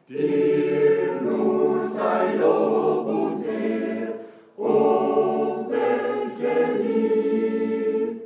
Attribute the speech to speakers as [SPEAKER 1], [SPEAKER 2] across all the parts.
[SPEAKER 1] Dir nur sei Lob und Ehr, o welche Lieb.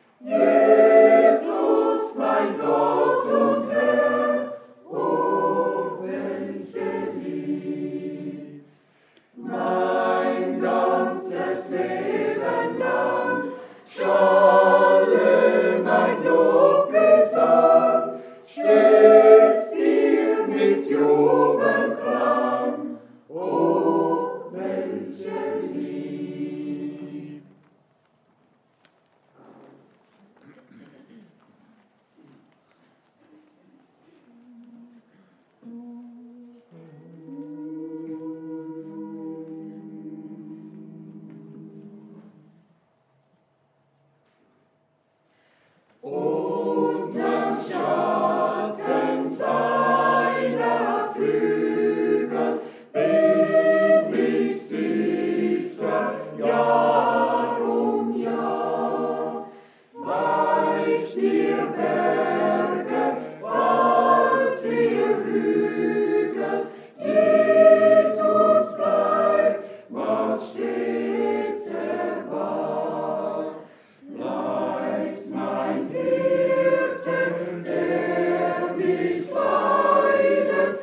[SPEAKER 1] Jesus, mein Gott und Herr, o welche Lieb. Mein ganzes Leben lang schalle mein Lobgesang, stets dir mit Jubelklang, o welche Lieb. Unterm Schatten seiner Flügel bin ich sicher, Jahr um Jahr. Weicht ihr Berge, fallt ihr Hügel, Jesus bleibt, was stets er war. Bleibt mein Hirte, der mich weidet,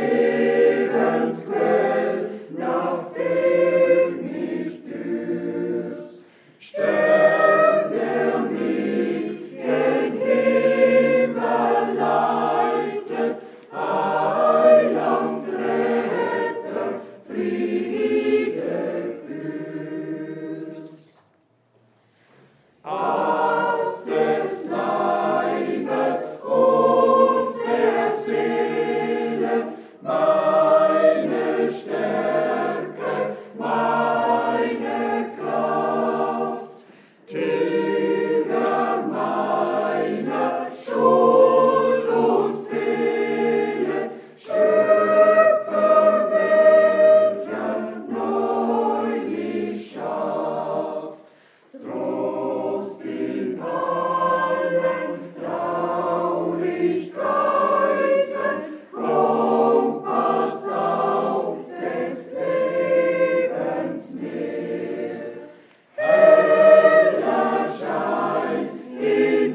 [SPEAKER 1] Lebensquell, nach dem ich dürst. Stern, der mich gen Himmel leitet, Heiland, Retter, Friede, Fürst. Arzt des Leibes und der Seele, meine Stärke, meine Kraft, Tilger meiner Schuld und Fehler, Schöpfer, welcher neu mich schafft. Trost in allen Traurigkeiten, Kompass auf des Lebens Meer. Heller Schein in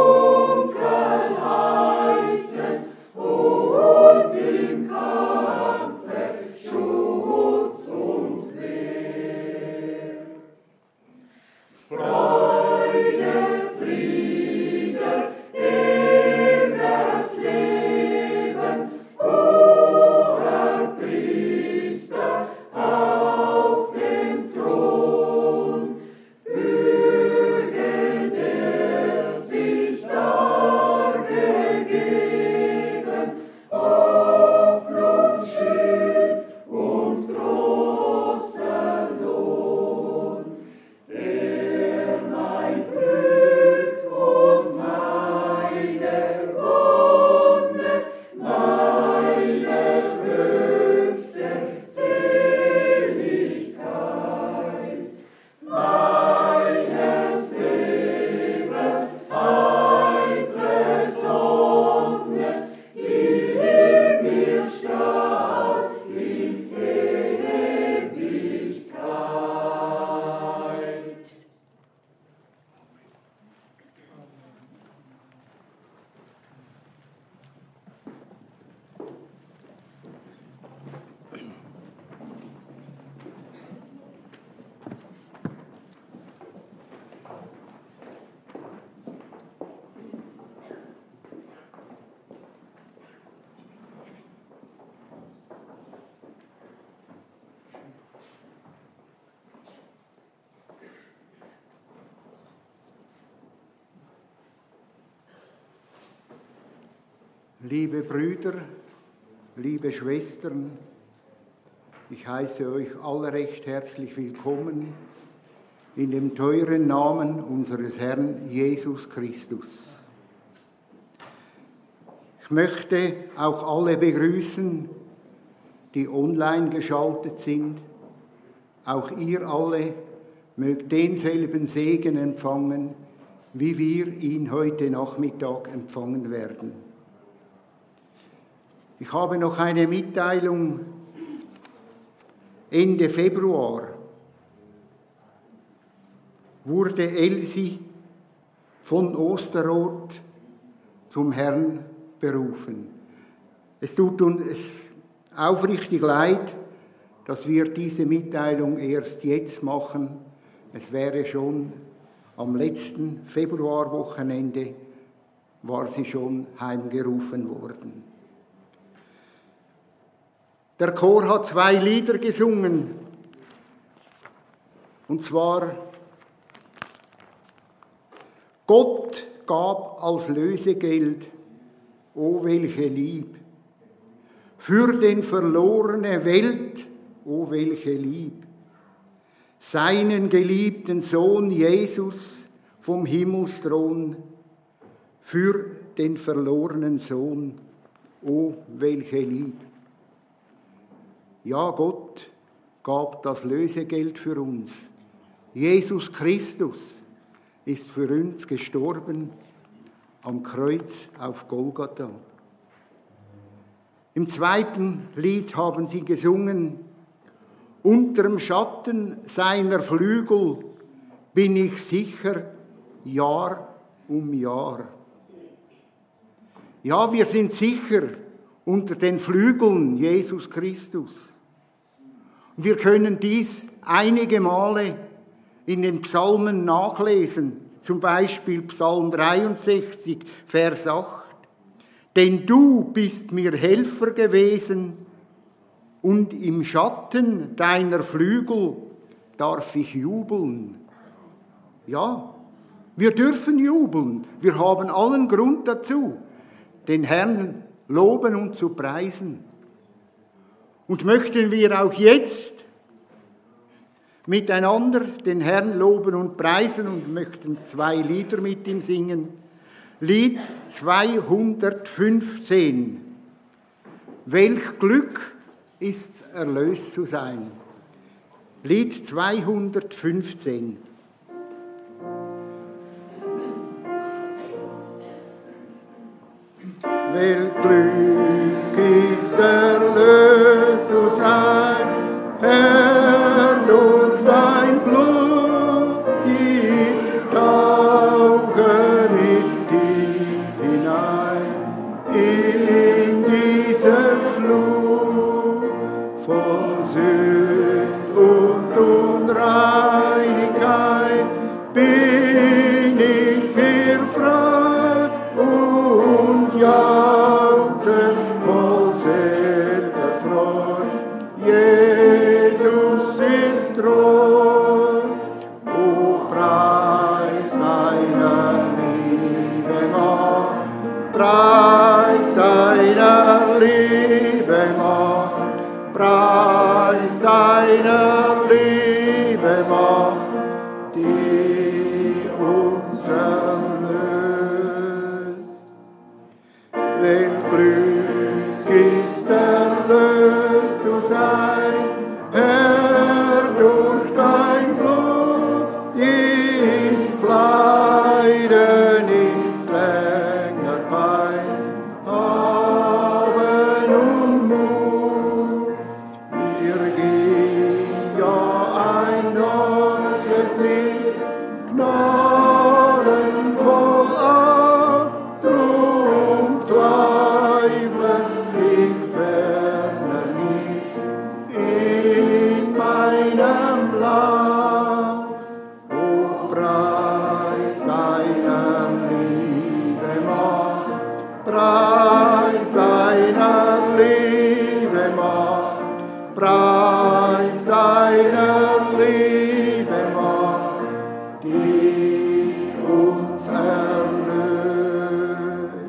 [SPEAKER 1] Dunkelheiten und im Kampfe Schutz und Wehr. Freude, Friede, ewiges Leben, hoher Priester auf dem Thron. Bürger, der sich dargegeben, Hoffnung, Schild und großer Lohn. Er mein Glück und meine Wonne, meine höchste Seligkeit, meines Lebens heitere Sonne, die mir strahlt in Ewigkeit.
[SPEAKER 2] Liebe Brüder, liebe Schwestern, ich heiße euch alle recht herzlich willkommen in dem teuren Namen unseres Herrn Jesus Christus. Ich möchte auch alle begrüßen, die online geschaltet sind. Auch ihr alle mögt denselben Segen empfangen, wie wir ihn heute Nachmittag empfangen werden. Ich habe noch eine Mitteilung. Ende Februar wurde Elsi von Osterroth zum Herrn berufen. Es tut uns aufrichtig leid, dass wir diese Mitteilung erst jetzt machen. Es wäre schon am letzten Februarwochenende, war sie schon heimgerufen worden. Der Chor hat 2 Lieder gesungen, und zwar Gott gab als Lösegeld, o welche Lieb, für den verlorene Welt, o welche Lieb, seinen geliebten Sohn Jesus vom Himmelsthron, für den verlorenen Sohn, o welche Lieb. Ja, Gott gab das Lösegeld für uns. Jesus Christus ist für uns gestorben am Kreuz auf Golgatha. Im 2. Lied haben sie gesungen: Unterm Schatten seiner Flügel bin ich sicher Jahr um Jahr. Ja, wir sind sicher unter den Flügeln Jesus Christus. Und wir können dies einige Male in den Psalmen nachlesen, zum Beispiel Psalm 63, Vers 8. Denn du bist mir Helfer gewesen, und im Schatten deiner Flügel darf ich jubeln. Ja, wir dürfen jubeln, wir haben allen Grund dazu, den Herrn loben und zu preisen. Und möchten wir auch jetzt miteinander den Herrn loben und preisen und möchten 2 Lieder mit ihm singen. Lied 215. Welch Glück ist erlöst zu sein. Lied 215. Welch Glück ist erlöst zu sein, Herr, durch dein Blut, ich tauche mit tief hinein in diese Flut von Sünd und Unreinigkeit, bin ich hier frei und jauchze voll selber Freude. Jesus ist treu, o Preis seiner Liebe, Mann, Preis seiner Liebe, Mann, Preis seiner Liebe, Mann, die uns erlöst. Wenn Glück ist erlöst zu sein, Herr, durch dein Blut, ich leide nicht länger Pein, haben und Mut, mir geht ja ein neues Lied, gnadenvoll an, drum zweifle ich ferner nie in meinem Lauf. O Preis seiner Liebe, Mann, Preis seiner Liebe, Mann, Preis seiner Liebe, Mann, die uns erlöst.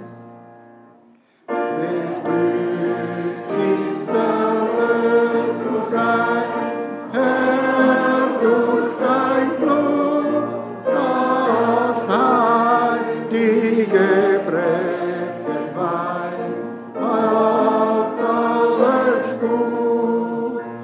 [SPEAKER 2] Wenn Glück ist erlöst zu sein, Herr, durch dein Blut, das heilige Gebrechen weint, hat alles gut,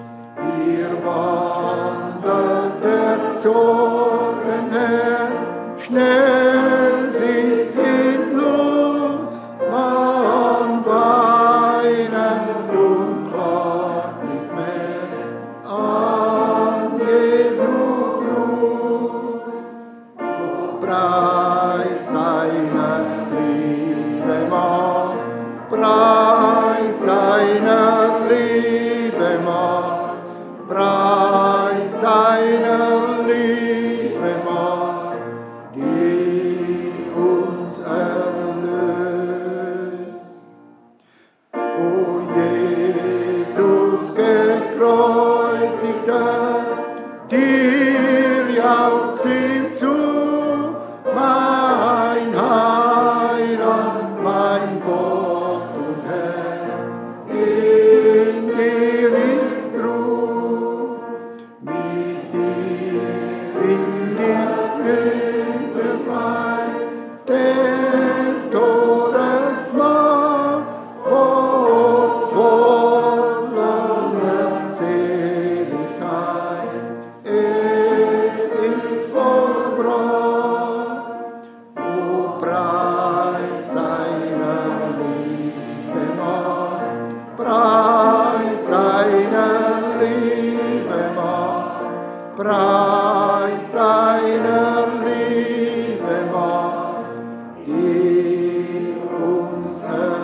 [SPEAKER 2] seiner Liebe Macht, Preis seiner Liebe Macht, die uns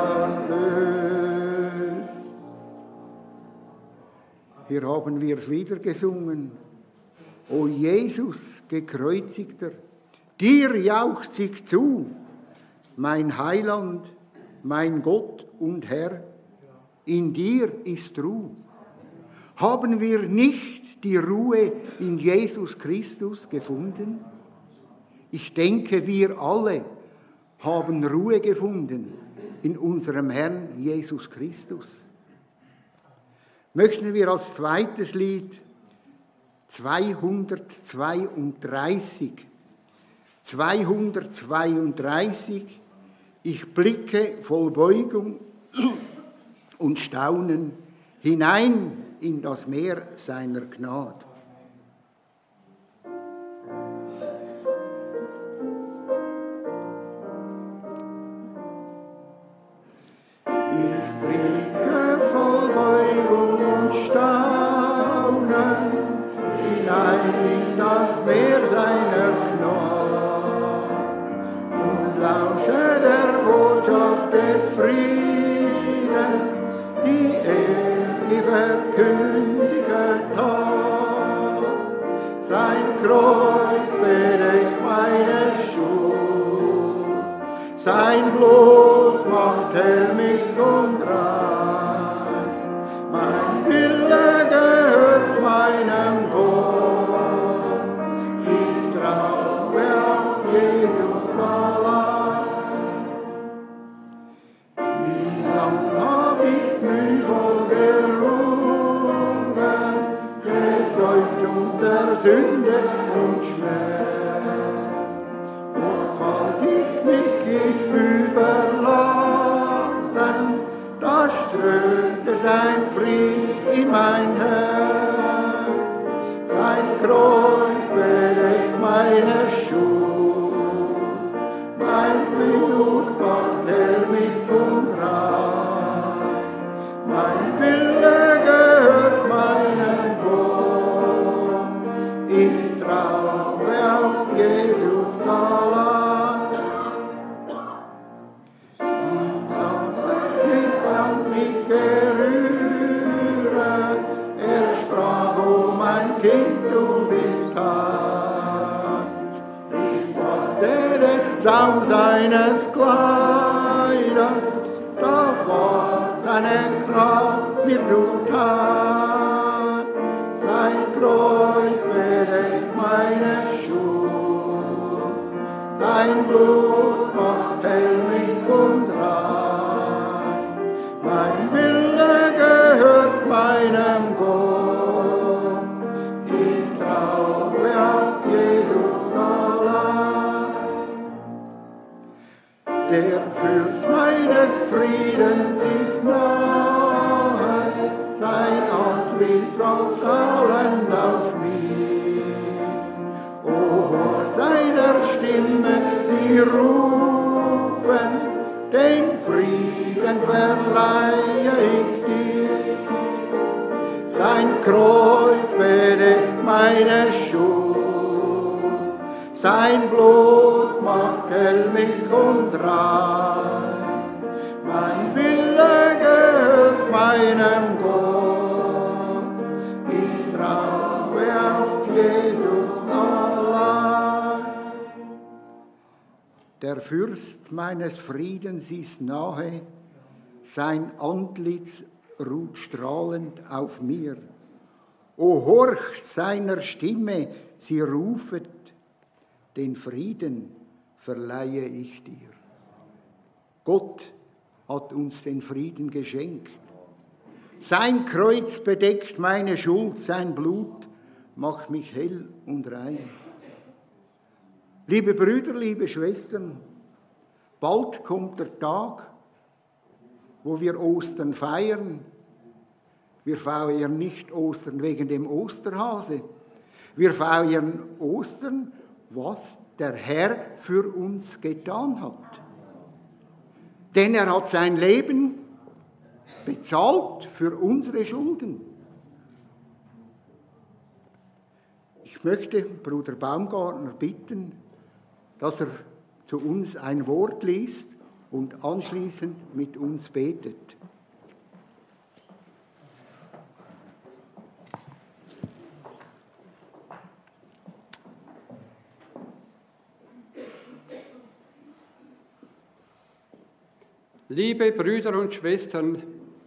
[SPEAKER 2] erlöst. Hier haben wir es wieder gesungen. O Jesus, gekreuzigter, dir jauchzt sich zu, mein Heiland, mein Gott und Herr, in dir ist Ruhe. Haben wir nicht die Ruhe in Jesus Christus gefunden? Ich denke, wir alle haben Ruhe gefunden in unserem Herrn Jesus Christus. Möchten wir als zweites Lied 232, ich blicke voll Beugung und Staunen hinein in das Meer seiner Gnade. Ich blicke voll Beugung und Staunen hinein in das Meer seiner Gnade und lausche der Botschaft des Friedens, die mir verkündigt hat. Sein Kreuz bedeckt meine Schuld, sein Blut macht hell mich und rein. Mein Wille gehört meinem Gott, ich traue auf Jesus allein. Wie lang hab ich mühvoll gerungen, geseufzt unter Sünde und Schmerz. Doch als ich mich überlassen, da strömte sein Frieden in mein Herz. Sein Kreuz bedeckt meine Schuld, mein Blut macht hell mich und rein. Mein Wille gehört meinem Gott, ich traue auf Jesus allein. Lass mich an mich gerühren, er sprach, oh mein Kind, du bist heil. Ich fasste den Saum seines Kleiders, da war seine Kraft mir zuteil. Sein Kreuz bedeckt meine Schuld, sein Blut macht hell mich und rein. Mein Wille gehört meinem Gott, ich traue auf Jesus allein. Der Fürst meines Friedens ist nahe, sein Antritt strahlt strahlend auf mich. O seiner Stimme sie rufen, den Frieden verleihe ich dir. Sein Kreuz bedeckt meine Schuld, sein Blut macht hell mich und rein. Mein Wille gehört meinem Gott, ich traue auf Jesus allein. Der Fürst meines Friedens ist nahe, sein Antlitz ruht strahlend auf mir. O horcht seiner Stimme, sie rufet, den Frieden verleihe ich dir. Gott hat uns den Frieden geschenkt. Sein Kreuz bedeckt meine Schuld, sein Blut macht mich hell und rein. Liebe Brüder, liebe Schwestern, bald kommt der Tag, wo wir Ostern feiern. Wir feiern nicht Ostern wegen dem Osterhase. Wir feiern Ostern, was der Herr für uns getan hat. Denn er hat sein Leben bezahlt für unsere Schulden. Ich möchte Bruder Baumgartner bitten, dass er zu uns ein Wort liest und anschließend mit uns betet.
[SPEAKER 3] Liebe Brüder und Schwestern,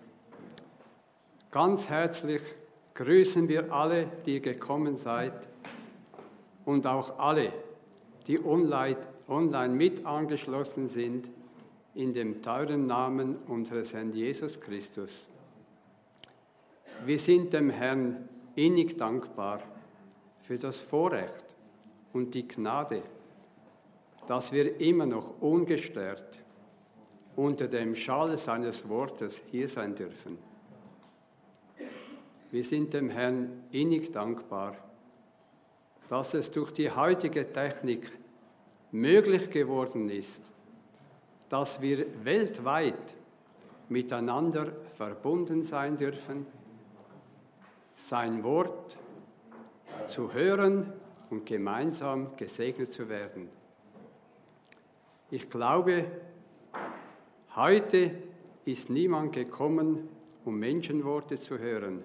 [SPEAKER 3] ganz herzlich grüßen wir alle, die gekommen seid und auch alle, die online mit angeschlossen sind, in dem teuren Namen unseres Herrn Jesus Christus. Wir sind dem Herrn innig dankbar für das Vorrecht und die Gnade, dass wir immer noch ungestört unter dem Schall seines Wortes hier sein dürfen. Wir sind dem Herrn innig dankbar, dass es durch die heutige Technik möglich geworden ist, dass wir weltweit miteinander verbunden sein dürfen, sein Wort zu hören und gemeinsam gesegnet zu werden. Ich glaube, heute ist niemand gekommen, um Menschenworte zu hören.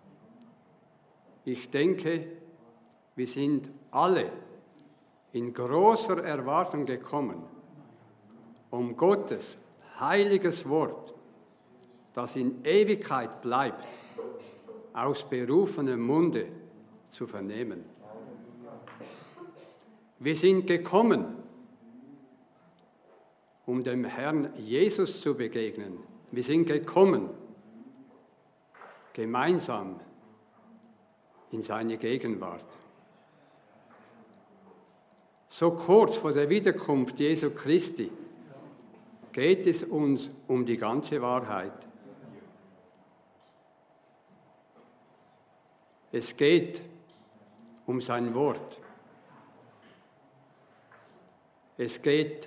[SPEAKER 3] Ich denke, wir sind alle in großer Erwartung gekommen, um Gottes heiliges Wort, das in Ewigkeit bleibt, aus berufenem Munde zu vernehmen. Wir sind gekommen, um dem Herrn Jesus zu begegnen. Wir sind gekommen, gemeinsam in seine Gegenwart. So kurz vor der Wiederkunft Jesu Christi geht es uns um die ganze Wahrheit. Es geht um sein Wort. Es geht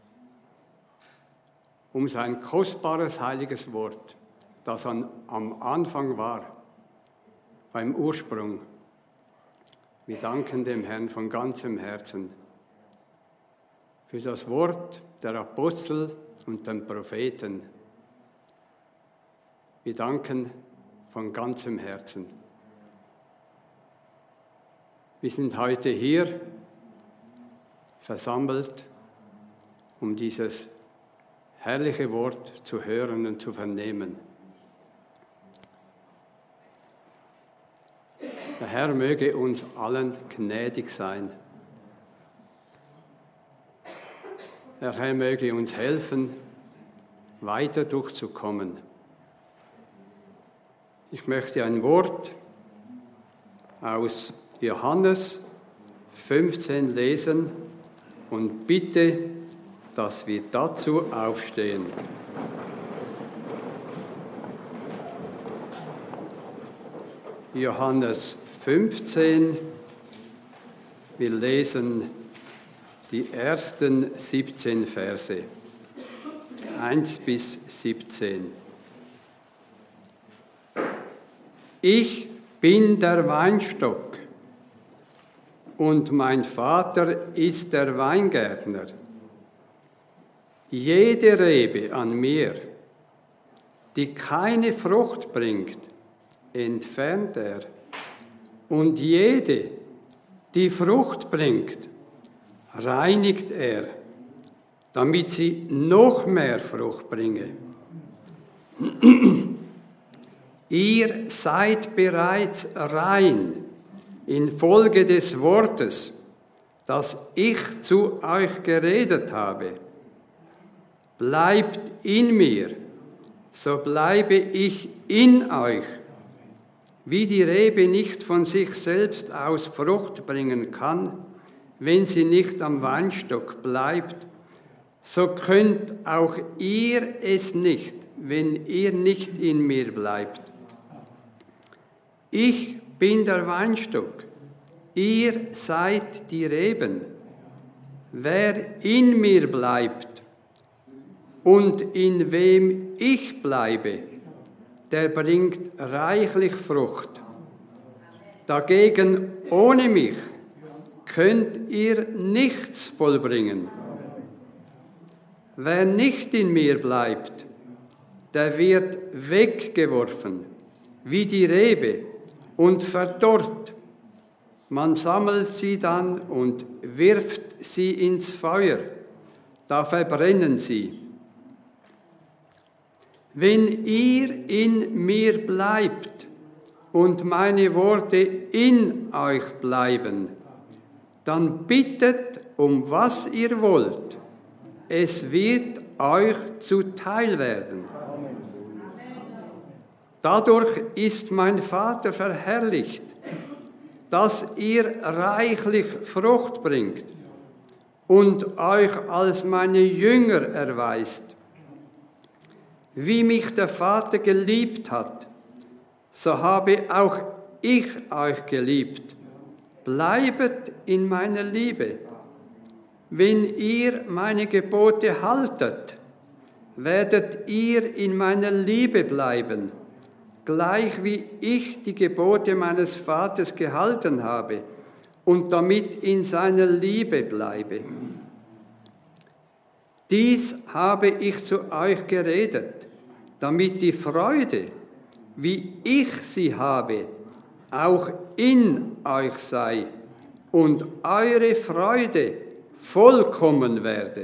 [SPEAKER 3] um sein kostbares, heiliges Wort, das am Anfang war, beim Ursprung. Wir danken dem Herrn von ganzem Herzen für das Wort der Apostel und den Propheten. Wir danken von ganzem Herzen. Wir sind heute hier versammelt, um dieses herrliche Wort zu hören und zu vernehmen. Der Herr möge uns allen gnädig sein. Der Herr möge uns helfen, weiter durchzukommen. Ich möchte ein Wort aus Johannes 15 lesen und bitte, dass wir dazu aufstehen. Johannes 15, wir lesen die ersten 17 Verse, 1 bis 17. Ich bin der Weinstock und mein Vater ist der Weingärtner. Jede Rebe an mir, die keine Frucht bringt, entfernt er. Und jede, die Frucht bringt, reinigt er, damit sie noch mehr Frucht bringe. Ihr seid bereits rein infolge des Wortes, das ich zu euch geredet habe. Bleibt in mir, so bleibe ich in euch. Wie die Rebe nicht von sich selbst aus Frucht bringen kann, wenn sie nicht am Weinstock bleibt, so könnt auch ihr es nicht, wenn ihr nicht in mir bleibt. Ich bin der Weinstock, ihr seid die Reben. Wer in mir bleibt und in wem ich bleibe, der bringt reichlich Frucht. Dagegen ohne mich könnt ihr nichts vollbringen. Wer nicht in mir bleibt, der wird weggeworfen, wie die Rebe, und verdorrt. Man sammelt sie dann und wirft sie ins Feuer, da verbrennen sie. Wenn ihr in mir bleibt und meine Worte in euch bleiben, dann bittet, um was ihr wollt. Es wird euch zuteil werden. Dadurch ist mein Vater verherrlicht, dass ihr reichlich Frucht bringt und euch als meine Jünger erweist. Wie mich der Vater geliebt hat, so habe auch ich euch geliebt. Bleibet in meiner Liebe. Wenn ihr meine Gebote haltet, werdet ihr in meiner Liebe bleiben, gleich wie ich die Gebote meines Vaters gehalten habe und damit in seiner Liebe bleibe. Dies habe ich zu euch geredet, damit die Freude, wie ich sie habe, auch in euch sei und eure Freude vollkommen werde.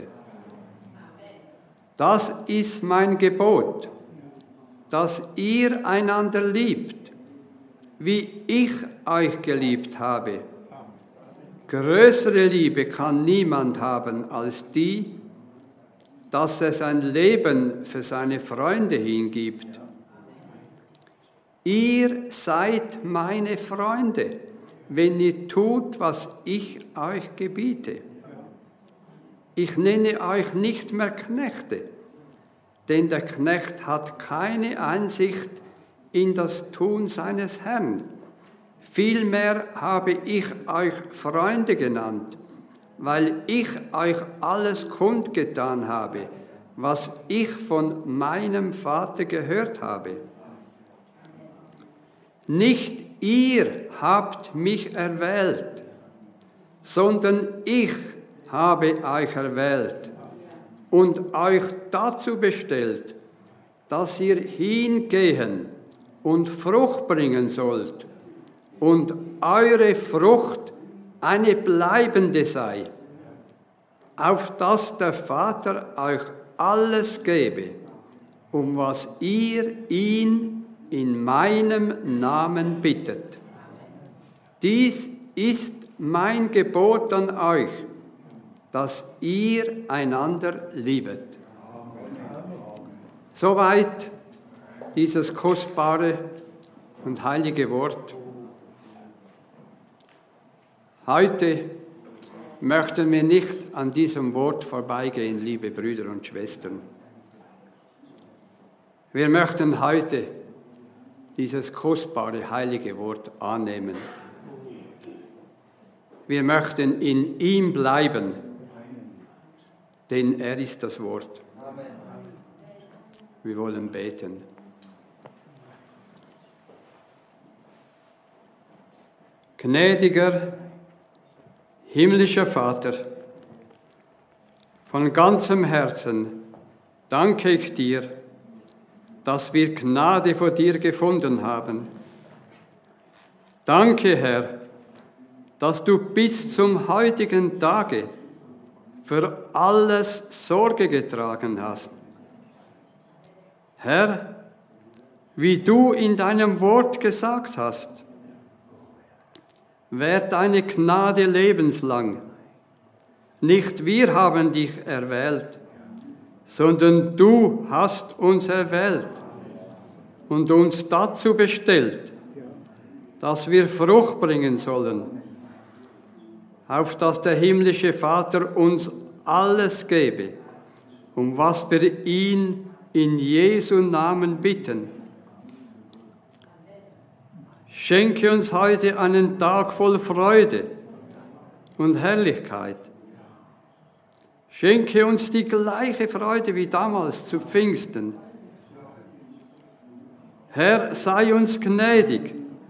[SPEAKER 3] Das ist mein Gebot, dass ihr einander liebt, wie ich euch geliebt habe. Größere Liebe kann niemand haben als die, dass er sein Leben für seine Freunde hingibt. Ihr seid meine Freunde, wenn ihr tut, was ich euch gebiete. Ich nenne euch nicht mehr Knechte, denn der Knecht hat keine Einsicht in das Tun seines Herrn. Vielmehr habe ich euch Freunde genannt, weil ich euch alles kundgetan habe, was ich von meinem Vater gehört habe. Nicht ihr habt mich erwählt, sondern ich habe euch erwählt und euch dazu bestellt, dass ihr hingehen und Frucht bringen sollt und eure Frucht eine bleibende sei, auf dass der Vater euch alles gebe, um was ihr ihn in meinem Namen bittet. Dies ist mein Gebot an euch, dass ihr einander liebet. Soweit dieses kostbare und heilige Wort. Heute möchten wir nicht an diesem Wort vorbeigehen, liebe Brüder und Schwestern. Wir möchten heute dieses kostbare, heilige Wort annehmen. Wir möchten in ihm bleiben, denn er ist das Wort. Wir wollen beten. Gnädiger, himmlischer Vater, von ganzem Herzen danke ich dir, dass wir Gnade vor dir gefunden haben. Danke, Herr, dass du bis zum heutigen Tage für alles Sorge getragen hast. Herr, wie du in deinem Wort gesagt hast, währt deine Gnade lebenslang. Nicht wir haben dich erwählt, sondern du hast uns erwählt und uns dazu bestellt, dass wir Frucht bringen sollen, auf dass der himmlische Vater uns alles gebe, um was wir ihn in Jesu Namen bitten. Schenke uns heute einen Tag voll Freude und Herrlichkeit. Schenke uns die gleiche Freude wie damals zu Pfingsten. Herr, sei uns gnädig.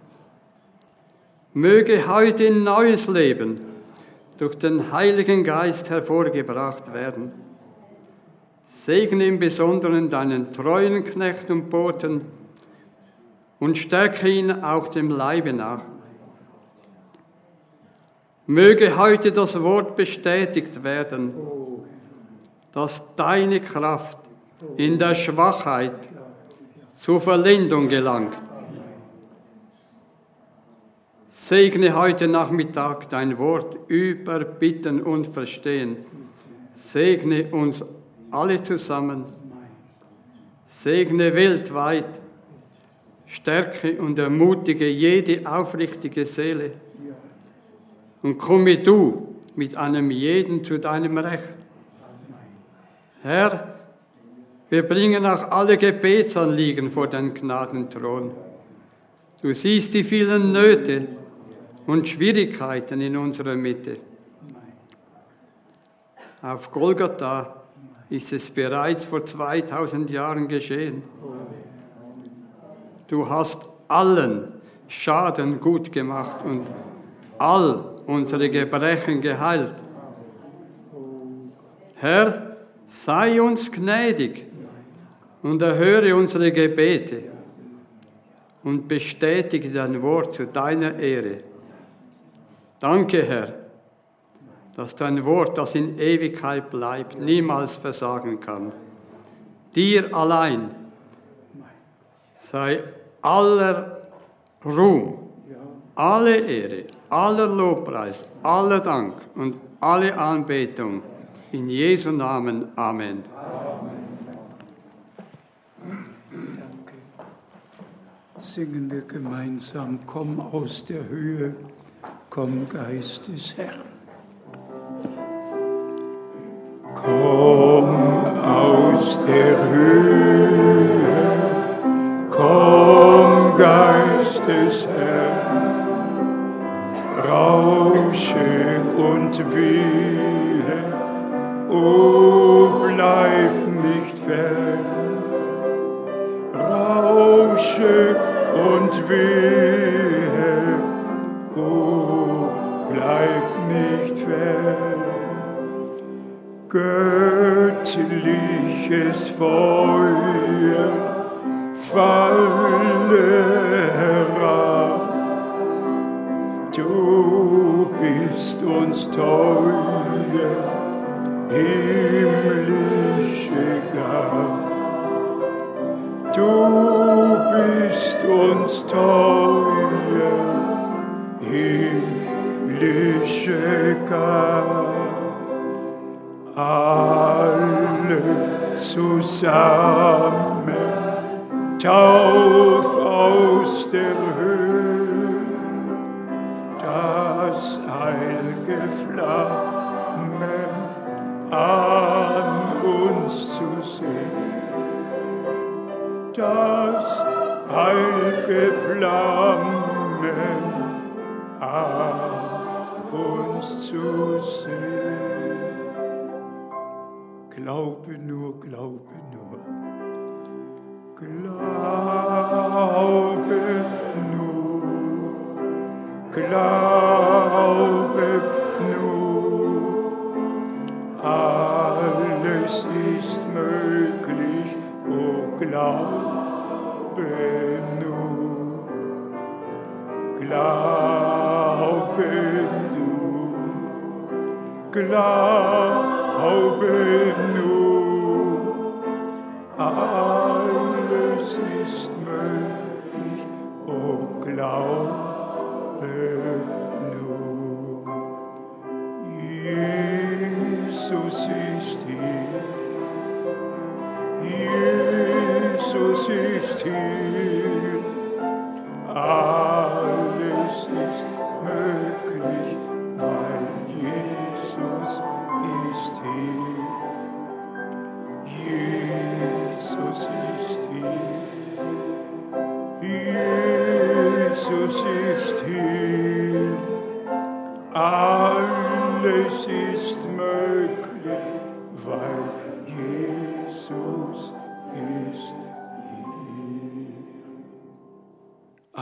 [SPEAKER 3] Möge heute ein neues Leben durch den Heiligen Geist hervorgebracht werden. Segne im Besonderen deinen treuen Knecht und Boten und stärke ihn auch dem Leibe nach. Möge heute das Wort bestätigt werden, dass deine Kraft in der Schwachheit zur Verlindung gelangt. Segne heute Nachmittag dein Wort überbitten und verstehen. Segne uns alle zusammen. Segne weltweit. Stärke und ermutige jede aufrichtige Seele. Und komme du mit einem jeden zu deinem Recht. Herr, wir bringen auch alle Gebetsanliegen vor deinen Gnadenthron. Du siehst die vielen Nöte und Schwierigkeiten in unserer Mitte. Auf Golgatha ist es bereits vor 2000 Jahren geschehen. Du hast allen Schaden gut gemacht und all unsere Gebrechen geheilt. Herr, sei uns gnädig und erhöre unsere Gebete und bestätige dein Wort zu deiner Ehre. Danke, Herr, dass dein Wort, das in Ewigkeit bleibt, niemals versagen kann. Dir allein sei aller Ruhm, alle Ehre, aller Lobpreis, aller Dank und alle Anbetung. In Jesu Namen. Amen.
[SPEAKER 4] Danke. Singen wir gemeinsam, komm aus der Höhe, komm Geist des Herrn. Komm aus der Höhe, komm Geist des Herrn. Rausche und wehe, o bleib nicht fern. Rausche und wehe, o bleib nicht fern. Göttliches Feuer falle herab. Du bist uns teuer, himmlische Gabe. Du bist uns teuer, himmlische Gabe. Alle zusammen, tauf aus der Höhe, das heilge Flammen an uns zu sehen. Das heilge Flammen an uns zu sehen. Glaube nur, glaube nur. Glaube nur, glaube nur, alles ist möglich, oh glaube nur, glaube nur, glaube nur, alles ist möglich, oh glaube nur. Jesus ist hier, Jesus ist hier, alles ist möglich, weil Jesus ist hier. Jesus ist hier, Jesus ist hier, alles ist möglich, weil Jesus ist hier.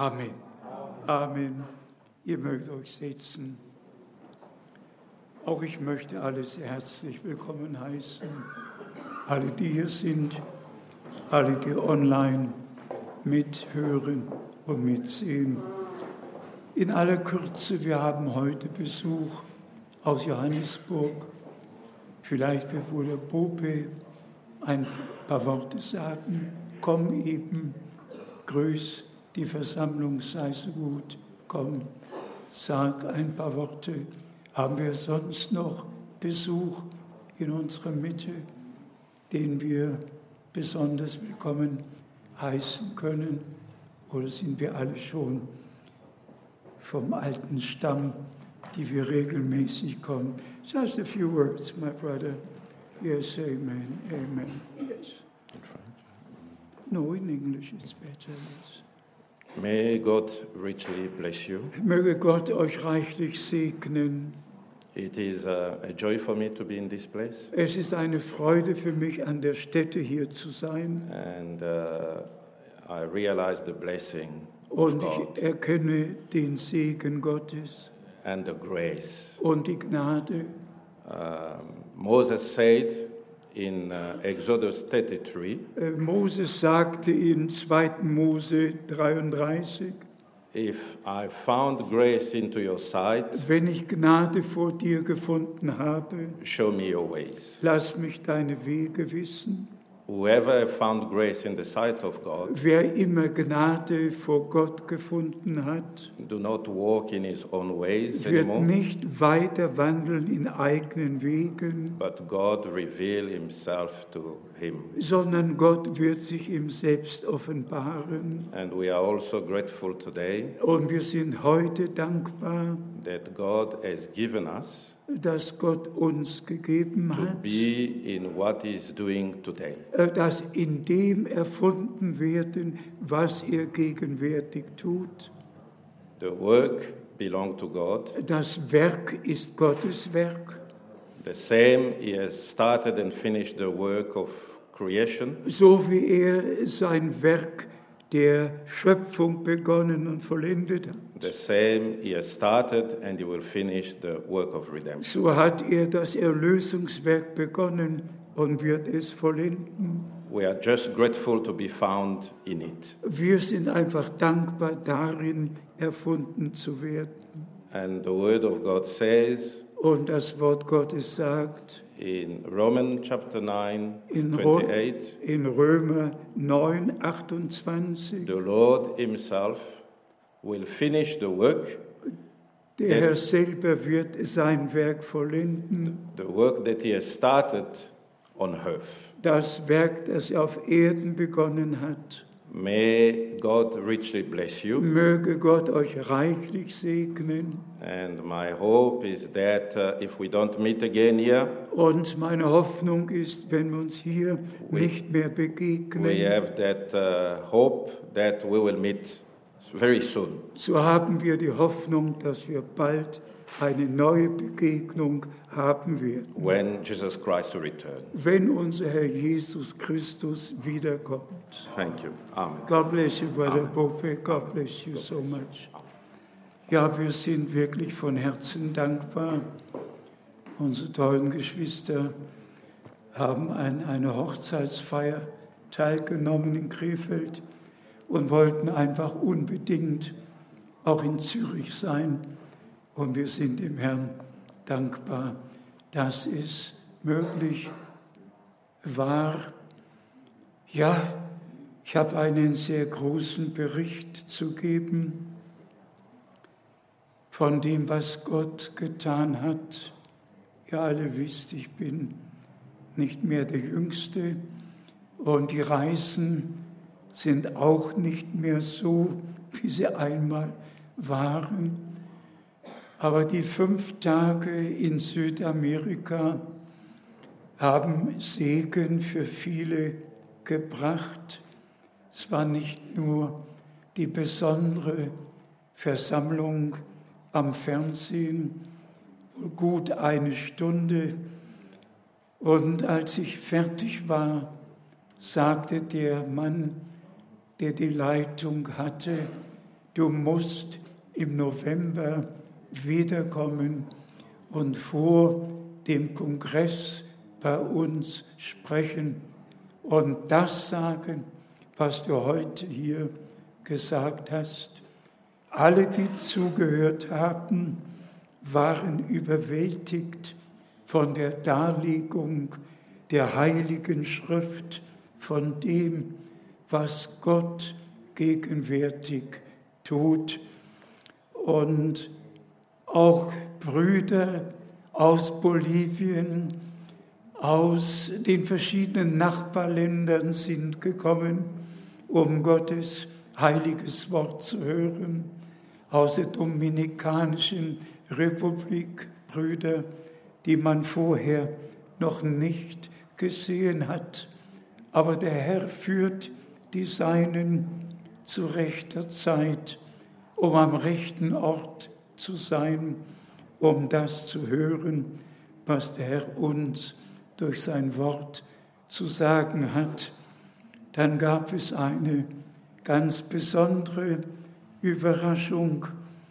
[SPEAKER 4] Amen. Amen. Ihr mögt euch setzen. Auch ich möchte alle sehr herzlich willkommen heißen. Alle, die hier sind, alle, die online mithören und mitsehen. In aller Kürze, wir haben heute Besuch aus Johannesburg. Vielleicht wird wohl der Bope ein paar Worte sagen. Komm eben, grüß die Versammlung, sei so gut, komm, sag ein paar Worte. Haben wir sonst noch Besuch in unserer Mitte, den wir besonders willkommen heißen können? Oder sind wir alle schon vom alten Stamm, die wir regelmäßig kommen? Just a few words, my brother. Yes, amen, amen, yes. No, in English it's better, yes.
[SPEAKER 5] May God richly bless you.
[SPEAKER 4] Möge Gott euch reichlich segnen.
[SPEAKER 5] It is a joy for me to be in this place.
[SPEAKER 4] Es ist eine Freude für mich, an der Stätte hier zu sein.
[SPEAKER 5] And I realize the blessing of
[SPEAKER 4] Und
[SPEAKER 5] God
[SPEAKER 4] ich erkenne den Segen Gottes
[SPEAKER 5] and the grace.
[SPEAKER 4] und die Gnade.
[SPEAKER 5] Moses said in Exodus 33,
[SPEAKER 4] Moses sagte in 2. Mose 33,
[SPEAKER 5] if I found grace into your sight,
[SPEAKER 4] wenn ich Gnade vor dir gefunden habe,
[SPEAKER 5] show me your ways.
[SPEAKER 4] lass mich deine Wege wissen.
[SPEAKER 5] Whoever found grace in the sight of God,
[SPEAKER 4] Wer immer Gnade vor Gott gefunden hat,
[SPEAKER 5] do not walk in his own ways
[SPEAKER 4] wird
[SPEAKER 5] anymore,
[SPEAKER 4] nicht weiter wandeln in eigenen Wegen,
[SPEAKER 5] but God reveal himself to him.
[SPEAKER 4] sondern Gott wird sich ihm selbst offenbaren.
[SPEAKER 5] And we are also grateful today
[SPEAKER 4] Und wir sind heute dankbar,
[SPEAKER 5] that God has given us
[SPEAKER 4] dass Gott uns gegeben
[SPEAKER 5] to
[SPEAKER 4] hat,
[SPEAKER 5] be in what He's doing today.
[SPEAKER 4] dass in dem erfunden werden, was er gegenwärtig tut.
[SPEAKER 5] The work belongs to God.
[SPEAKER 4] Das Werk ist Gottes Werk.
[SPEAKER 5] The same He has started and finished the work of creation.
[SPEAKER 4] So wie er sein Werk der Schöpfung begonnen und vollendet hat.
[SPEAKER 5] The same He has started and He will finish the work of redemption.
[SPEAKER 4] So hat er das Erlösungswerk begonnen und wird es vollenden.
[SPEAKER 5] We are just grateful to be found in it.
[SPEAKER 4] Wir sind einfach dankbar, darin erfunden zu werden.
[SPEAKER 5] And the Word of God says
[SPEAKER 4] Und das Wort Gottes sagt
[SPEAKER 5] in Romans chapter 9,
[SPEAKER 4] in
[SPEAKER 5] 28,
[SPEAKER 4] Römer 9, 28,
[SPEAKER 5] the Lord Himself will finish the work,
[SPEAKER 4] der Herr selber wird sein Werk vollenden,
[SPEAKER 5] the work that He has started on earth.
[SPEAKER 4] das Werk, das er auf Erden begonnen hat.
[SPEAKER 5] May God richly bless you.
[SPEAKER 4] Möge Gott euch reichlich segnen.
[SPEAKER 5] And my hope is that if we don't meet again here,
[SPEAKER 4] Und meine Hoffnung ist, wenn wir uns hier nicht mehr
[SPEAKER 5] we
[SPEAKER 4] begegnen,
[SPEAKER 5] have that hope that we will meet very soon.
[SPEAKER 4] so haben wir die Hoffnung, dass wir bald eine neue Begegnung haben werden,
[SPEAKER 5] When Jesus Christ will return.
[SPEAKER 4] wenn unser Herr Jesus Christus wiederkommt.
[SPEAKER 5] Thank you. Amen.
[SPEAKER 4] God bless you, Brother Bope. God bless you so much. Ja, wir sind wirklich von Herzen dankbar. Unsere tollen Geschwister haben an einer Hochzeitsfeier teilgenommen in Krefeld und wollten einfach unbedingt auch in Zürich sein. Und wir sind dem Herrn dankbar, dass es möglich war. Ja, ich habe einen sehr großen Bericht zu geben von dem, was Gott getan hat. Ihr alle wisst, ich bin nicht mehr der Jüngste und die Reisen sind auch nicht mehr so, wie sie einmal waren. Aber die 5 Tage in Südamerika haben Segen für viele gebracht. Es war nicht nur die besondere Versammlung am Fernsehen, gut 1 Stunde. Und als ich fertig war, sagte der Mann, der die Leitung hatte, du musst im November wiederkommen und vor dem Kongress bei uns sprechen und das sagen, was du heute hier gesagt hast. Alle, die zugehört haben, waren überwältigt von der Darlegung der Heiligen Schrift, von dem, was Gott gegenwärtig tut. Und auch Brüder aus Bolivien, aus den verschiedenen Nachbarländern sind gekommen, um Gottes heiliges Wort zu hören. Aus der Dominikanischen Republik Brüder, die man vorher noch nicht gesehen hat. Aber der Herr führt die Seinen zu rechter Zeit, um am rechten Ort zu sein, um das zu hören, was der Herr uns durch sein Wort zu sagen hat. Dann gab es eine ganz besondere Überraschung.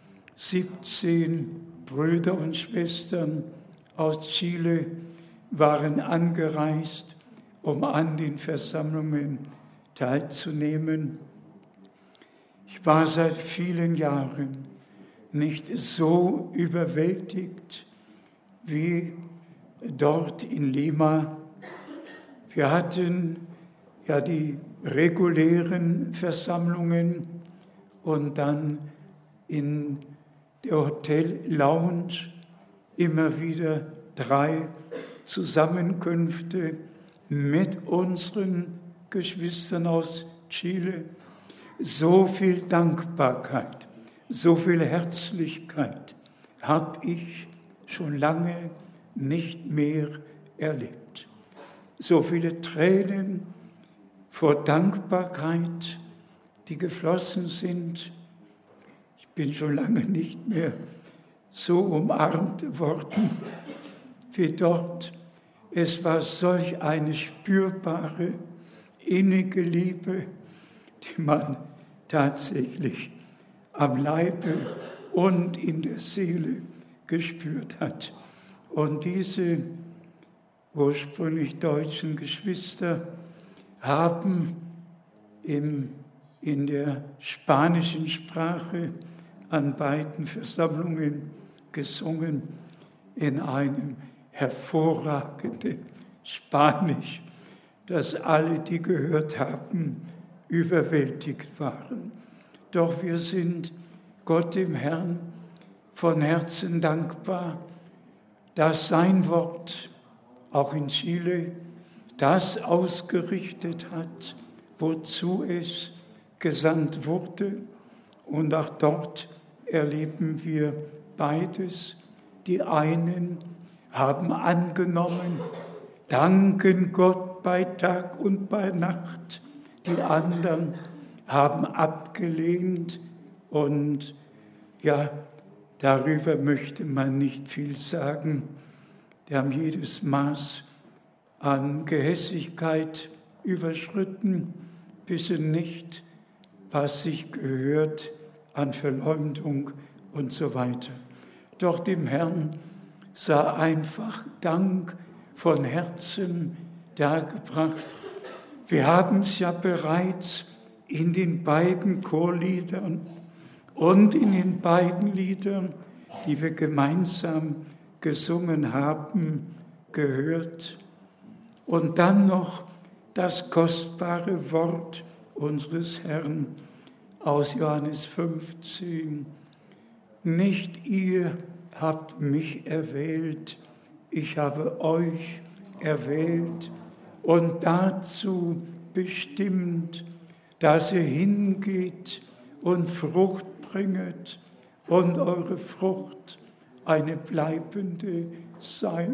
[SPEAKER 4] 17 Brüder und Schwestern aus Chile waren angereist, um an den Versammlungen teilzunehmen. Ich war seit vielen Jahren nicht so überwältigt wie dort in Lima. Wir hatten ja die regulären Versammlungen und dann in der Hotel-Lounge immer wieder 3 Zusammenkünfte mit unseren Geschwistern aus Chile. So viel Dankbarkeit, so viel Herzlichkeit habe ich schon lange nicht mehr erlebt. So viele Tränen vor Dankbarkeit, die geflossen sind. Ich bin schon lange nicht mehr so umarmt worden wie dort. Es war solch eine spürbare, innige Liebe, die man tatsächlich am Leibe und in der Seele gespürt hat. Und diese ursprünglich deutschen Geschwister haben in der spanischen Sprache an beiden Versammlungen gesungen, in einem hervorragenden Spanisch, dass alle, die gehört haben, überwältigt waren. Doch wir sind Gott dem Herrn von Herzen dankbar, dass sein Wort auch in Chile das ausgerichtet hat, wozu es gesandt wurde. Und auch dort erleben wir beides. Die einen haben angenommen, danken Gott bei Tag und bei Nacht. Die anderen haben abgelehnt und ja, darüber möchte man nicht viel sagen. Die haben jedes Maß an Gehässigkeit überschritten, wissen nicht, was sich gehört an Verleumdung und so weiter. Doch dem Herrn sei einfach Dank von Herzen dargebracht. Wir haben es ja bereits in den beiden Chorliedern und in den beiden Liedern, die wir gemeinsam gesungen haben, gehört. Und dann noch das kostbare Wort unseres Herrn aus Johannes 15. Nicht ihr habt mich erwählt, ich habe euch erwählt und dazu bestimmt, dass ihr hingeht und Frucht bringet und eure Frucht eine bleibende sei.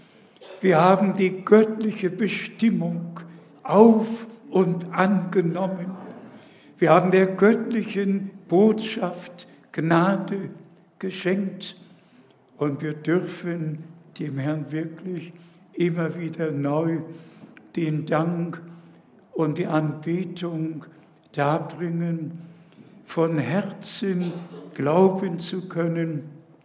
[SPEAKER 4] Wir haben die göttliche Bestimmung auf und angenommen. Wir haben der göttlichen Botschaft Gnade geschenkt und wir dürfen dem Herrn wirklich immer wieder neu den Dank und die Anbetung darbringen. von Herzen glauben zu können,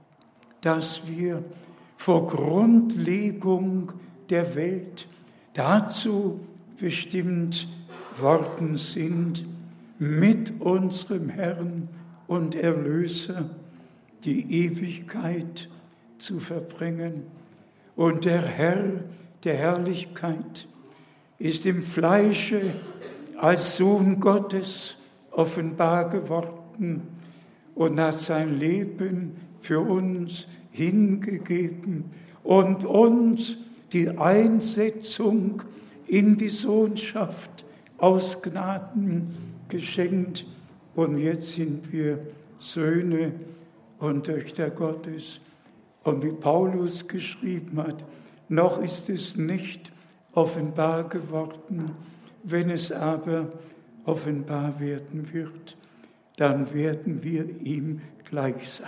[SPEAKER 4] dass wir vor Grundlegung der Welt dazu bestimmt worden sind, mit unserem Herrn und Erlöser die Ewigkeit zu verbringen. Und der Herr der Herrlichkeit ist im Fleische als Sohn Gottes offenbar geworden und hat sein Leben für uns hingegeben und uns die Einsetzung in die Sohnschaft aus Gnaden geschenkt. Und jetzt sind wir Söhne und Töchter Gottes. Und wie Paulus geschrieben hat, noch ist es nicht offenbar geworden, wenn es aber offenbar werden wird, dann werden wir ihm gleich sein.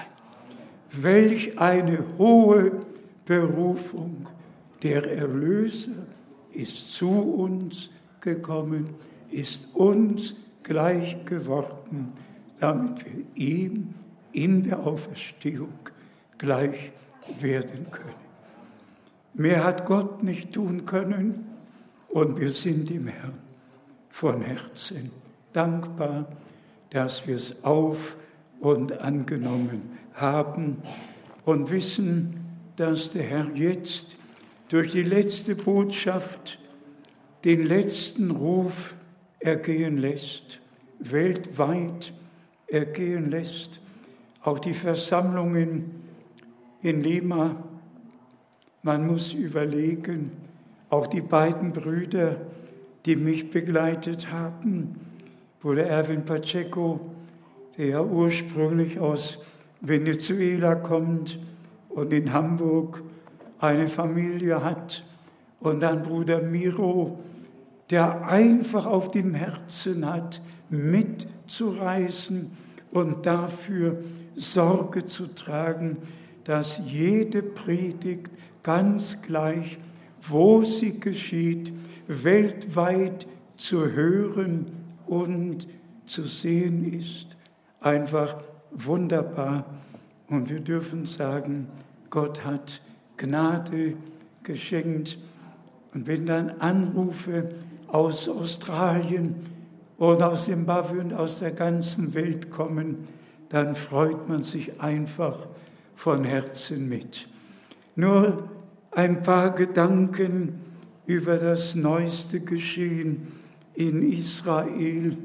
[SPEAKER 4] Welch eine hohe Berufung! Der Erlöser ist zu uns gekommen, ist uns gleich geworden, damit wir ihm in der Auferstehung gleich werden können. Mehr hat Gott nicht tun können und wir sind dem Herrn von Herzen dankbar, dass wir es auf und angenommen haben und wissen, dass der Herr jetzt durch die letzte Botschaft den letzten Ruf ergehen lässt, weltweit ergehen lässt. Auch die Versammlungen in Lima, man muss überlegen, auch die beiden Brüder, die mich begleitet haben, Bruder Erwin Pacheco, der ja ursprünglich aus Venezuela kommt und in Hamburg eine Familie hat, und dann Bruder Miro, der einfach auf dem Herzen hat, mitzureisen und dafür Sorge zu tragen, dass jede Predigt ganz gleich, wo sie geschieht, weltweit zu hören und zu sehen ist. Einfach wunderbar. Und wir dürfen sagen, Gott hat Gnade geschenkt. Und wenn dann Anrufe aus Australien und aus Zimbabwe und aus der ganzen Welt kommen, dann freut man sich einfach von Herzen mit. Nur ein paar Gedanken über das neueste Geschehen in Israel.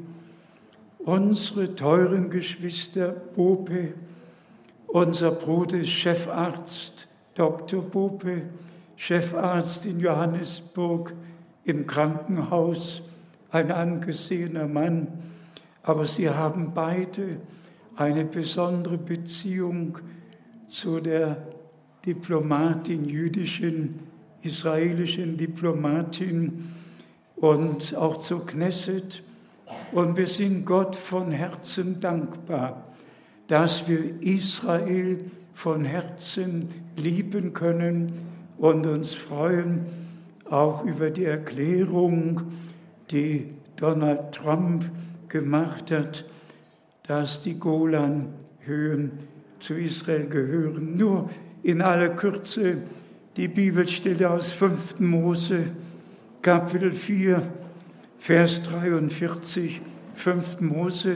[SPEAKER 4] Unsere teuren Geschwister Bope, unser Bruder ist Chefarzt, Dr. Bope, Chefarzt in Johannesburg im Krankenhaus, ein angesehener Mann, aber sie haben beide eine besondere Beziehung zu der Diplomatin, jüdischen, israelischen Diplomatin und auch zur Knesset. Und wir sind Gott von Herzen dankbar, dass wir Israel von Herzen lieben können und uns freuen, auch über die Erklärung, die Donald Trump gemacht hat, dass die Golanhöhen zu Israel gehören. Nur in aller Kürze die Bibelstelle aus 5. Mose, Kapitel 4, Vers 43, 5. Mose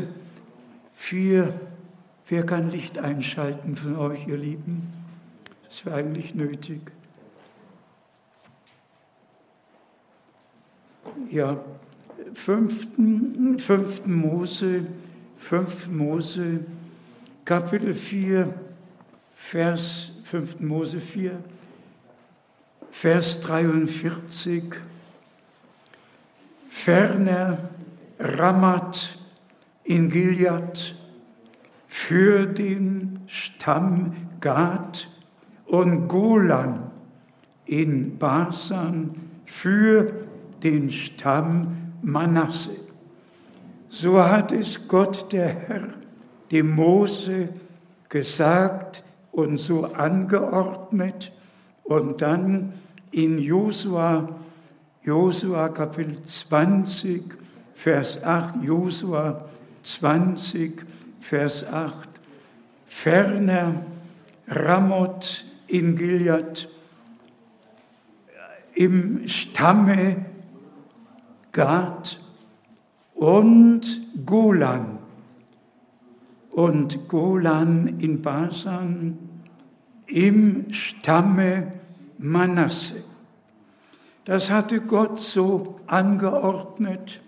[SPEAKER 4] 4. Wer kann Licht einschalten von euch, ihr Lieben? Das wäre eigentlich nötig. Ja, 5. Mose, Kapitel 4, Vers 5. Mose 4, Vers 43. Ferner Ramat in Gilead für den Stamm Gad und Golan in Basan für den Stamm Manasse. So hat es Gott, der Herr, dem Mose gesagt und so angeordnet. Und dann in Josua Kapitel 20, Vers 8, Josua 20, Vers 8. Ferner Ramoth in Gilead, im Stamme Gad und Golan in Basan im Stamme Manasse. Das hatte Gott so angeordnet.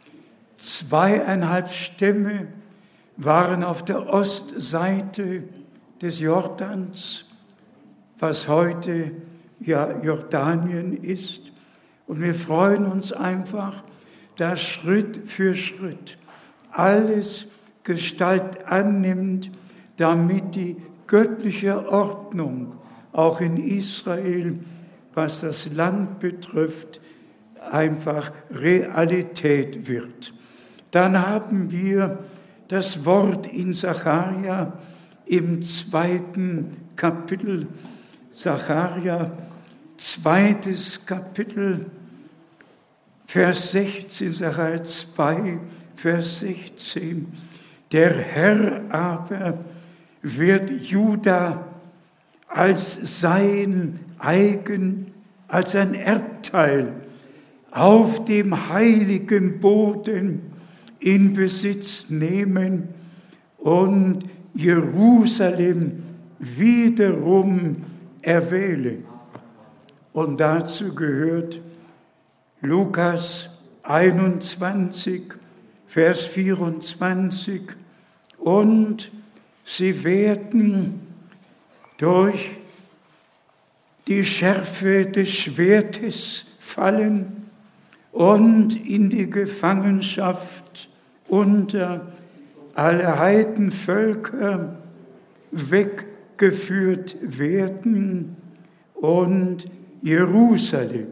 [SPEAKER 4] 2,5 Stämme waren auf der Ostseite des Jordans, was heute ja Jordanien ist. Und wir freuen uns einfach, dass Schritt für Schritt alles Gestalt annimmt, damit die göttliche Ordnung auch in Israel, was das Land betrifft, einfach Realität wird. Dann haben wir das Wort in Sacharja im 2. Kapitel, Sacharja, 2. Kapitel, Vers 16, Sacharja 2, Vers 16. Der Herr aber wird Juda als sein eigen, als ein Erbteil auf dem heiligen Boden in Besitz nehmen und Jerusalem wiederum erwählen. Und dazu gehört Lukas 21, Vers 24. Und sie werden durch die Schärfe des Schwertes fallen und in die Gefangenschaft unter alle Heidenvölker weggeführt werden und Jerusalem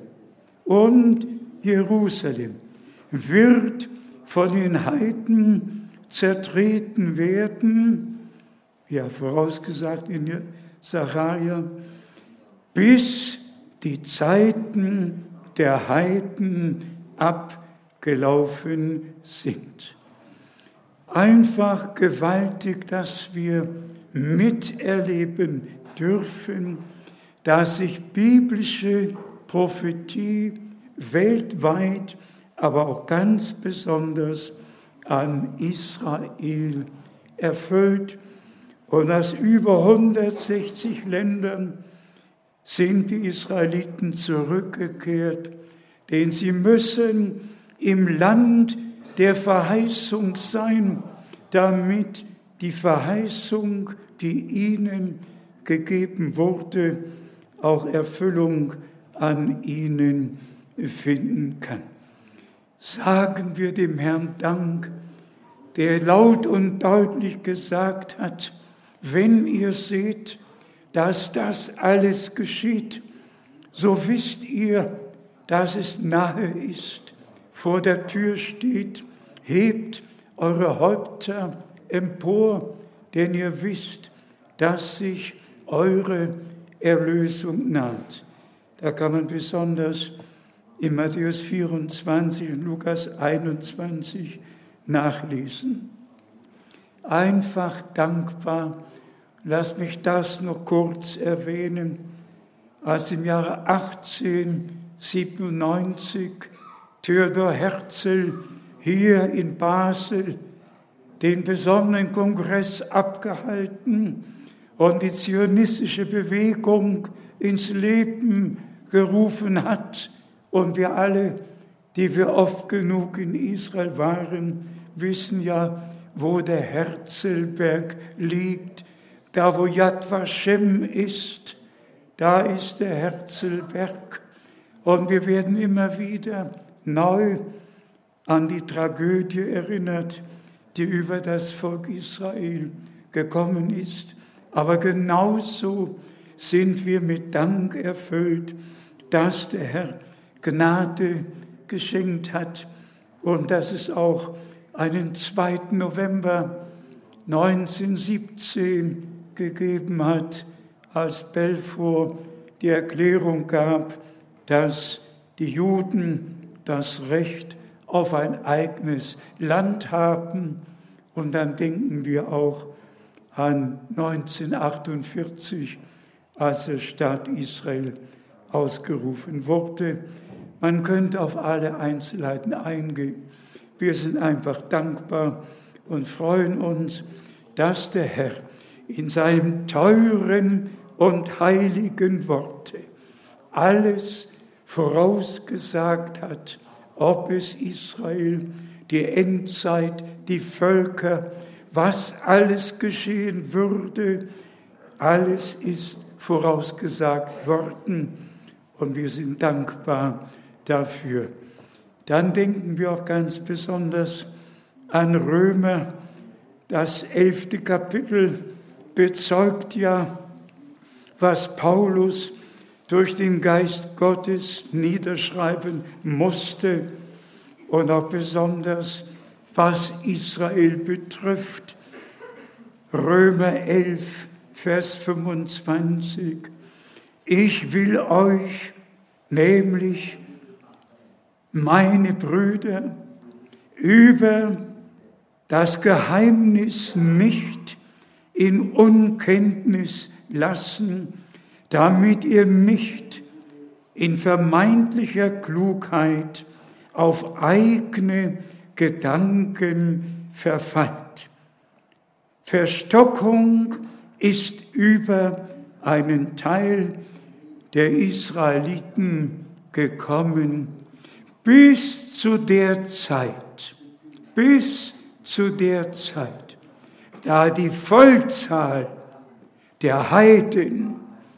[SPEAKER 4] wird von den Heiden zertreten werden, ja vorausgesagt in Sacharja, bis die Zeiten der Heiden abgelaufen sind. Einfach gewaltig, dass wir miterleben dürfen, dass sich biblische Prophetie weltweit, aber auch ganz besonders an Israel erfüllt. Und aus über 160 Ländern sind die Israeliten zurückgekehrt, denn sie müssen im Land der Verheißung sein, damit die Verheißung, die ihnen gegeben wurde, auch Erfüllung an ihnen finden kann. Sagen wir dem Herrn Dank, der laut und deutlich gesagt hat, wenn ihr seht, dass das alles geschieht, so wisst ihr, dass es nahe ist, vor der Tür steht, hebt eure Häupter empor, denn ihr wisst, dass sich eure Erlösung naht. Da kann man besonders in Matthäus 24 und Lukas 21 nachlesen. Einfach dankbar. Lass mich das noch kurz erwähnen. Als im Jahre 1897 Theodor Herzl hier in Basel den besonderen Kongress abgehalten und die zionistische Bewegung ins Leben gerufen hat. Und wir alle, die wir oft genug in Israel waren, wissen ja, wo der Herzlberg liegt. Da, wo Yad Vashem ist, da ist der Herzlberg. Und wir werden immer wieder neu an die Tragödie erinnert, die über das Volk Israel gekommen ist. Aber genauso sind wir mit Dank erfüllt, dass der Herr Gnade geschenkt hat und dass es auch einen 2. November 1917 gegeben hat, als Balfour die Erklärung gab, dass die Juden das Recht auf ein eigenes Land haben Und dann denken wir auch an 1948, als der Staat Israel ausgerufen wurde. Man könnte auf alle Einzelheiten eingehen. Wir sind einfach dankbar und freuen uns, dass der Herr in seinem teuren und heiligen Worte alles vorausgesagt hat, ob es Israel, die Endzeit, die Völker, was alles geschehen würde, alles ist vorausgesagt worden und wir sind dankbar dafür. Dann denken wir auch ganz besonders an Römer. Das 11. Kapitel bezeugt ja, was Paulus durch den Geist Gottes niederschreiben musste und auch besonders, was Israel betrifft. Römer 11, Vers 25. Ich will euch, nämlich meine Brüder, über das Geheimnis nicht in Unkenntnis lassen, damit ihr nicht in vermeintlicher Klugheit auf eigene Gedanken verfallt. Verstockung ist über einen Teil der Israeliten gekommen, bis zu der Zeit, da die Vollzahl der Heiden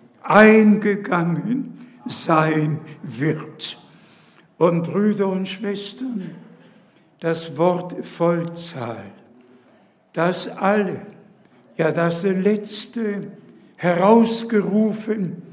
[SPEAKER 4] eingegangen sein wird. Und Brüder und Schwestern, das Wort Vollzahl, das alle, ja das Letzte herausgerufen,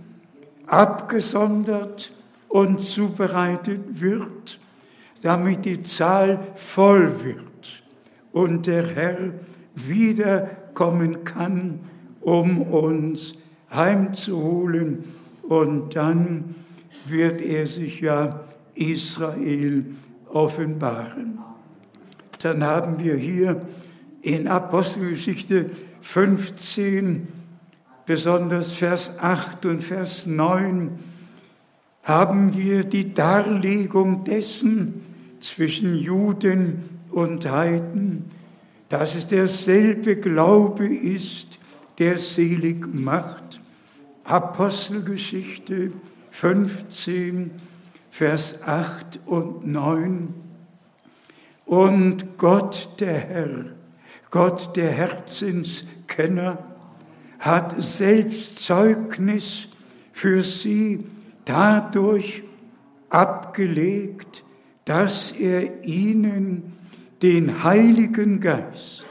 [SPEAKER 4] abgesondert und zubereitet wird, damit die Zahl voll wird und der Herr wiederkommen kann, um uns heimzuholen. Und dann wird er sich ja Israel offenbaren. Dann haben wir hier in Apostelgeschichte 15, besonders Vers 8 und Vers 9, haben wir die Darlegung dessen zwischen Juden und Heiden, dass es derselbe Glaube ist, der selig macht. Apostelgeschichte 15, Vers 8 und 9. Und Gott, der Herr, Gott, der Herzenskenner, hat selbst Zeugnis für sie dadurch abgelegt, dass er ihnen den Heiligen Geist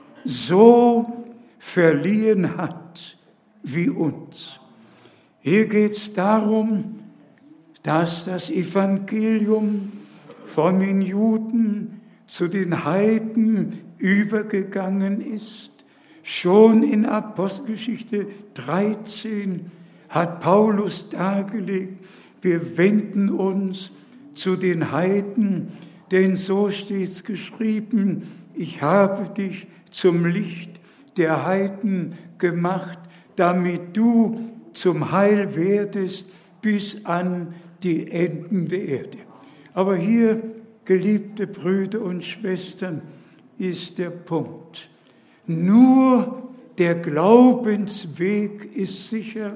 [SPEAKER 4] so verliehen hat wie uns. Hier geht es darum, dass das Evangelium von den Juden zu den Heiden übergegangen ist. Schon in Apostelgeschichte 13 hat Paulus dargelegt, wir wenden uns zu den Heiden, denn so steht es geschrieben, ich habe dich zum Licht der Heiden gemacht, damit du zum Heil werdest bis an die Enden der Erde. Aber hier, geliebte Brüder und Schwestern, ist der Punkt. Nur der Glaubensweg ist sicher,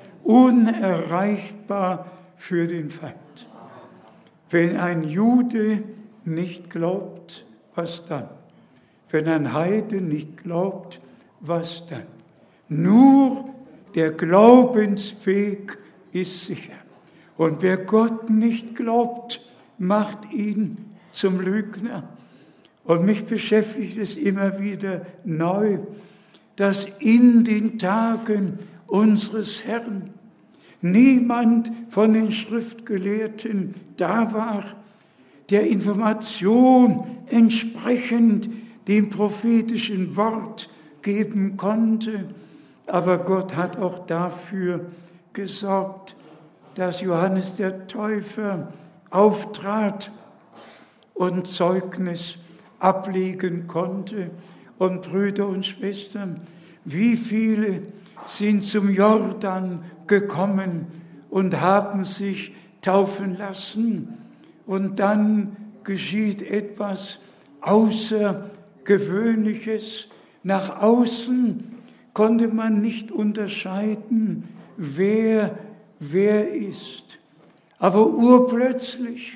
[SPEAKER 4] unerreichbar für den Feind. Wenn ein Jude nicht glaubt, was dann? Wenn ein Heide nicht glaubt, was dann? Nur der Glaubensweg ist sicher. Und wer Gott nicht glaubt, macht ihn zum Lügner. Und mich beschäftigt es immer wieder neu, dass in den Tagen unseres Herrn niemand von den Schriftgelehrten da war, der Information entsprechend dem prophetischen Wort geben konnte. Aber Gott hat auch dafür gesorgt, dass Johannes der Täufer auftrat und Zeugnis ablegen konnte. Und Brüder und Schwestern, wie viele sind zum Jordan gekommen und haben sich taufen lassen. Und dann geschieht etwas Außergewöhnliches. Nach außen konnte man nicht unterscheiden, wer ist. Aber urplötzlich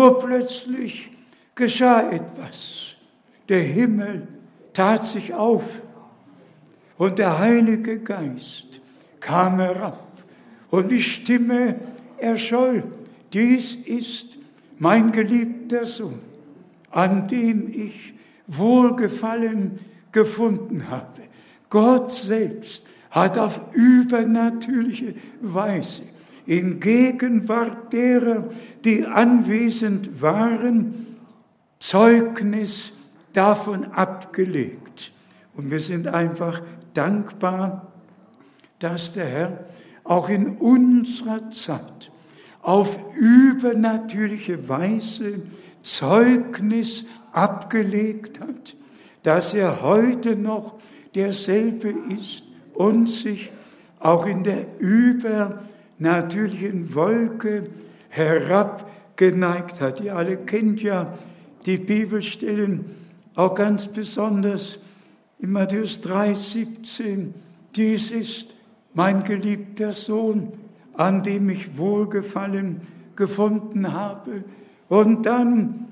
[SPEAKER 4] geschah etwas. Der Himmel tat sich auf und der Heilige Geist kam herab und die Stimme erscholl. Dies ist mein geliebter Sohn, an dem ich Wohlgefallen gefunden habe. Gott selbst hat auf übernatürliche Weise in Gegenwart derer, die anwesend waren, Zeugnis davon abgelegt. Und wir sind einfach dankbar, dass der Herr auch in unserer Zeit auf übernatürliche Weise Zeugnis abgelegt hat, dass er heute noch derselbe ist und sich auch in der übernatürlichen Wolke herabgeneigt hat. Ihr alle kennt ja die Bibelstellen, auch ganz besonders in Matthäus 3,17. Dies ist mein geliebter Sohn, an dem ich Wohlgefallen gefunden habe. Und dann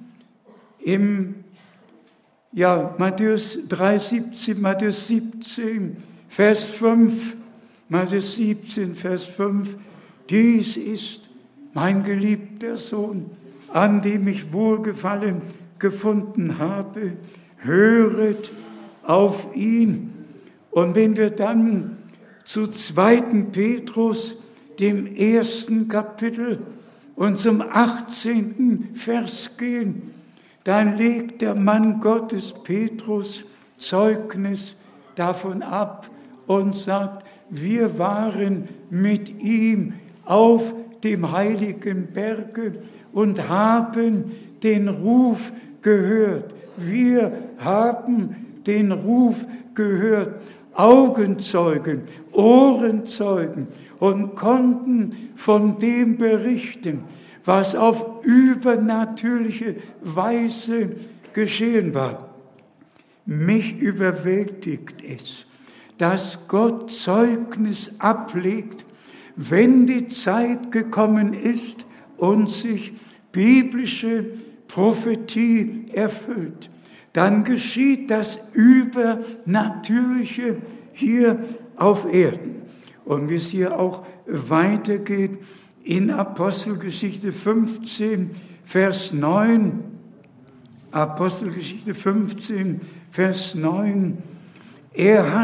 [SPEAKER 4] Matthäus 3,17, Matthäus 17, Vers 5, Matthäus 17, Vers 5, dies ist mein geliebter Sohn, an dem ich Wohlgefallen gefunden habe, höret auf ihn. Und wenn wir dann zu 2. Petrus, dem 1. Kapitel und zum 18. Vers gehen, dann legt der Mann Gottes Petrus Zeugnis davon ab und sagt, wir waren mit ihm auf dem heiligen Berge und haben den Ruf gehört. Wir haben den Ruf gehört. Augenzeugen, Ohrenzeugen und konnten von dem berichten, was auf übernatürliche Weise geschehen war. Mich überwältigt es, dass Gott Zeugnis ablegt, wenn die Zeit gekommen ist und sich biblische Prophetie erfüllt. Dann geschieht das Übernatürliche hier auf Erden. Und wie es hier auch weitergeht in Apostelgeschichte 15, Vers 9, Apostelgeschichte 15, Vers 9, er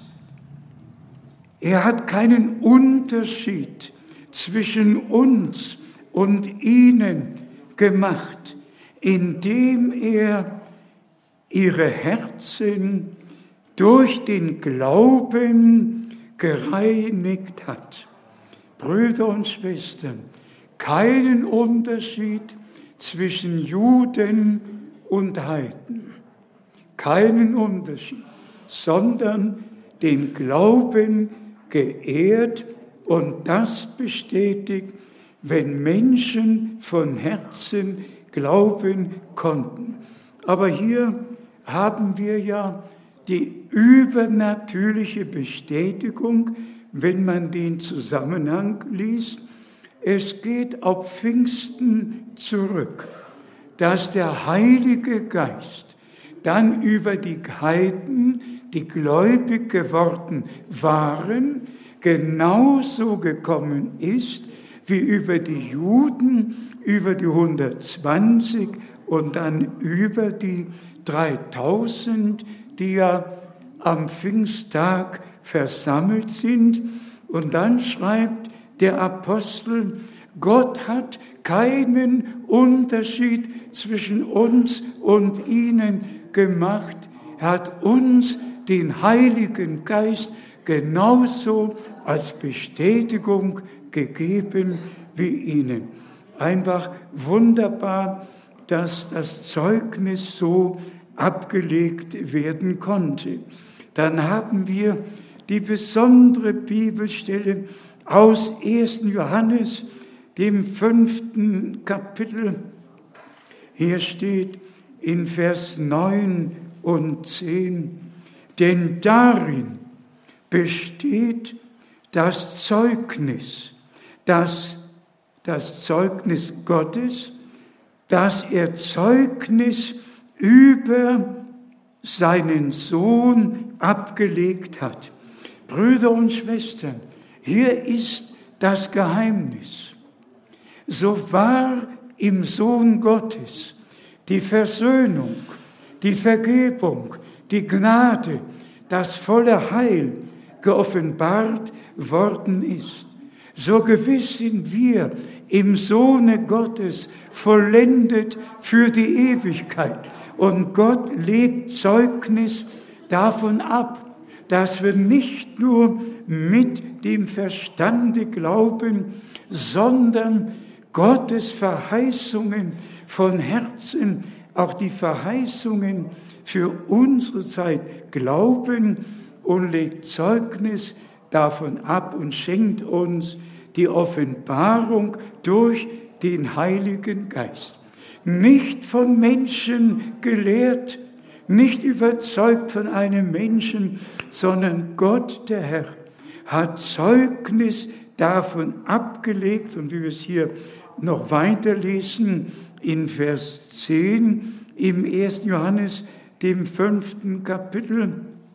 [SPEAKER 4] hat keinen Unterschied zwischen uns und ihnen gemacht, indem er ihre Herzen durch den Glauben gereinigt hat. Brüder und Schwestern, keinen Unterschied zwischen Juden und Heiden. Keinen Unterschied, sondern den Glauben geehrt und das bestätigt, wenn Menschen von Herzen glauben konnten. Aber hier haben wir ja die übernatürliche Bestätigung, wenn man den Zusammenhang liest. Es geht auf Pfingsten zurück, dass der Heilige Geist dann über die Heiden, die gläubig geworden waren, genauso gekommen ist wie über die Juden, über die 120 und dann über die 3000, die ja am Pfingsttag versammelt sind. Und dann schreibt der Apostel, Gott hat keinen Unterschied zwischen uns und ihnen gemacht. Er hat uns den Heiligen Geist genauso als Bestätigung gegeben wie ihnen. Einfach wunderbar, dass das Zeugnis so abgelegt werden konnte. Dann haben wir die besondere Bibelstelle aus 1. Johannes, dem 5. Kapitel. Hier steht in Vers 9 und 10, denn darin besteht das Zeugnis Gottes, dass er Zeugnis über seinen Sohn abgelegt hat. Brüder und Schwestern, hier ist das Geheimnis. So wahr im Sohn Gottes die Versöhnung, die Vergebung, die Gnade, das volle Heil geoffenbart worden ist. So gewiss sind wir im Sohne Gottes vollendet für die Ewigkeit. Und Gott legt Zeugnis davon ab, dass wir nicht nur mit dem Verstande glauben, sondern Gottes Verheißungen von Herzen, auch die Verheißungen für unsere Zeit glauben und legt Zeugnis davon ab und schenkt uns die Offenbarung durch den Heiligen Geist. Nicht von Menschen gelehrt, nicht überzeugt von einem Menschen, sondern Gott, der Herr, hat Zeugnis davon abgelegt. Und wie wir es hier noch weiterlesen, in Vers 10 im 1. Johannes, dem 5. Kapitel.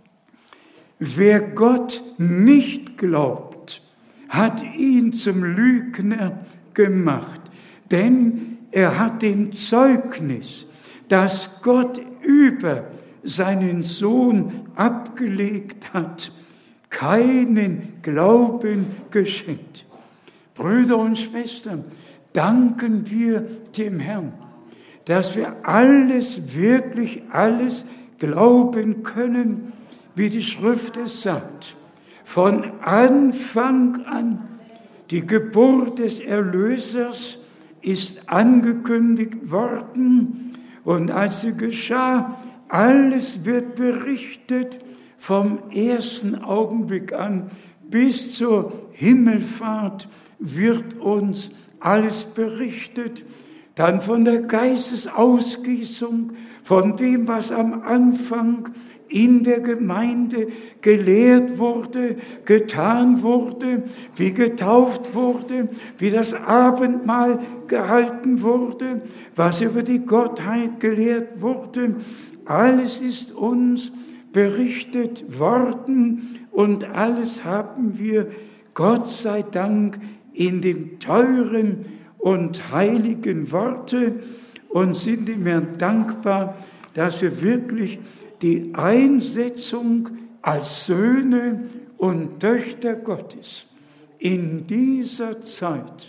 [SPEAKER 4] Wer Gott nicht glaubt, hat ihn zum Lügner gemacht, denn er hat dem Zeugnis, das Gott über seinen Sohn abgelegt hat, keinen Glauben geschenkt. Brüder und Schwestern, danken wir dem Herrn, dass wir wirklich alles glauben können, wie die Schrift es sagt. Von Anfang an, die Geburt des Erlösers ist angekündigt worden, und als sie geschah, alles wird berichtet vom ersten Augenblick an bis zur Himmelfahrt wird uns alles berichtet. Dann von der Geistesausgießung, von dem, was am Anfang in der Gemeinde gelehrt wurde, getan wurde, wie getauft wurde, wie das Abendmahl gehalten wurde, was über die Gottheit gelehrt wurde. Alles ist uns berichtet worden und alles haben wir, Gott sei Dank, in dem teuren und heiligen Worte und sind dem Herrn dankbar, dass wir wirklich die Einsetzung als Söhne und Töchter Gottes in dieser Zeit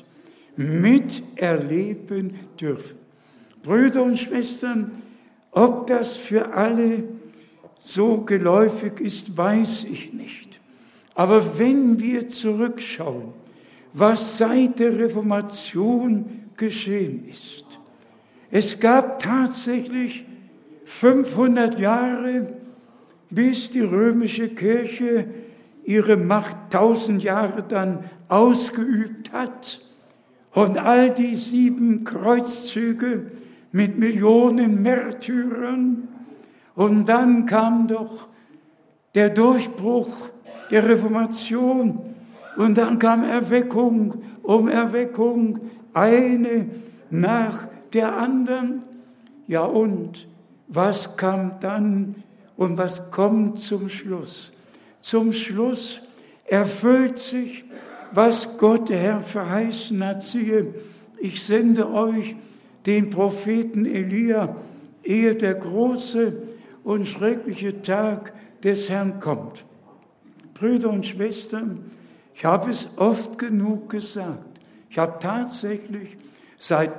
[SPEAKER 4] miterleben dürfen. Brüder und Schwestern, ob das für alle so geläufig ist, weiß ich nicht. Aber wenn wir zurückschauen, was seit der Reformation geschehen ist, es gab tatsächlich 500 Jahre, bis die römische Kirche ihre Macht 1000 Jahre dann ausgeübt hat und all die 7 Kreuzzüge mit Millionen Märtyrern. Und dann kam doch der Durchbruch der Reformation und dann kam Erweckung um Erweckung, eine nach der anderen. Ja, und was kam dann und was kommt zum Schluss? Zum Schluss erfüllt sich, was Gott, der Herr, verheißen hat. Siehe, ich sende euch den Propheten Elia, ehe der große und schreckliche Tag des Herrn kommt. Brüder und Schwestern, ich habe es oft genug gesagt. Ich habe tatsächlich seit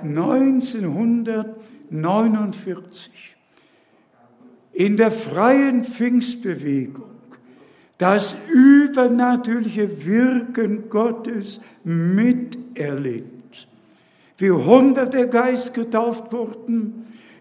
[SPEAKER 4] 1949 in der freien Pfingstbewegung das übernatürliche Wirken Gottes miterlebt. Wie Hunderte Geist getauft wurden,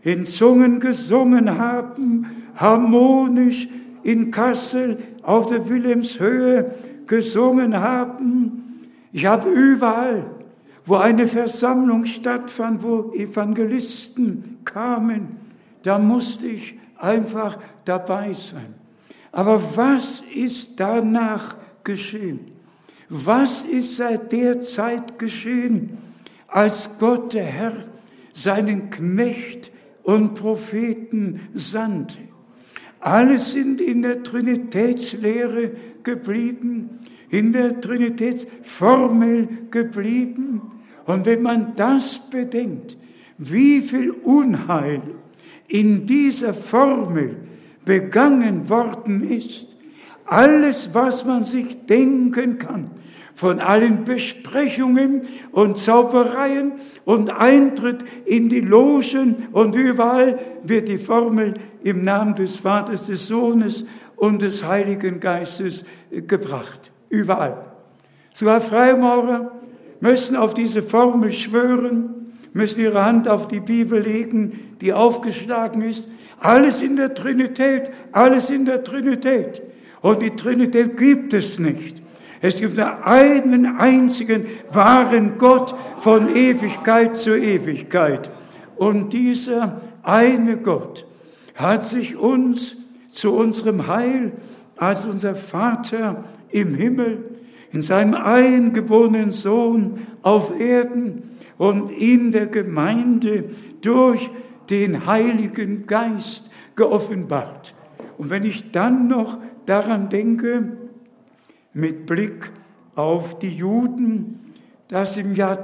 [SPEAKER 4] in Zungen gesungen haben, harmonisch in Kassel auf der Wilhelmshöhe gesungen haben. Ich habe überall, wo eine Versammlung stattfand, wo Evangelisten kamen, da musste ich einfach dabei sein. Aber was ist danach geschehen? Was ist seit der Zeit geschehen, als Gott, der Herr, seinen Knecht und Propheten sandte? Alle sind in der Trinitätslehre geblieben, in der Trinitätsformel geblieben. Und wenn man das bedenkt, wie viel Unheil in dieser Formel begangen worden ist, alles, was man sich denken kann, von allen Besprechungen und Zaubereien und Eintritt in die Logen und überall wird die Formel im Namen des Vaters, des Sohnes und des Heiligen Geistes gebracht. Überall. Sogar Freimaurer müssen auf diese Formel schwören, müssen ihre Hand auf die Bibel legen, die aufgeschlagen ist. Alles in der Trinität, alles in der Trinität. Und die Trinität gibt es nicht. Es gibt nur einen einzigen wahren Gott von Ewigkeit zu Ewigkeit. Und dieser eine Gott hat sich uns zu unserem Heil als unser Vater im Himmel, in seinem eingeborenen Sohn auf Erden und in der Gemeinde durch den Heiligen Geist geoffenbart. Und wenn ich dann noch daran denke, mit Blick auf die Juden, dass im Jahr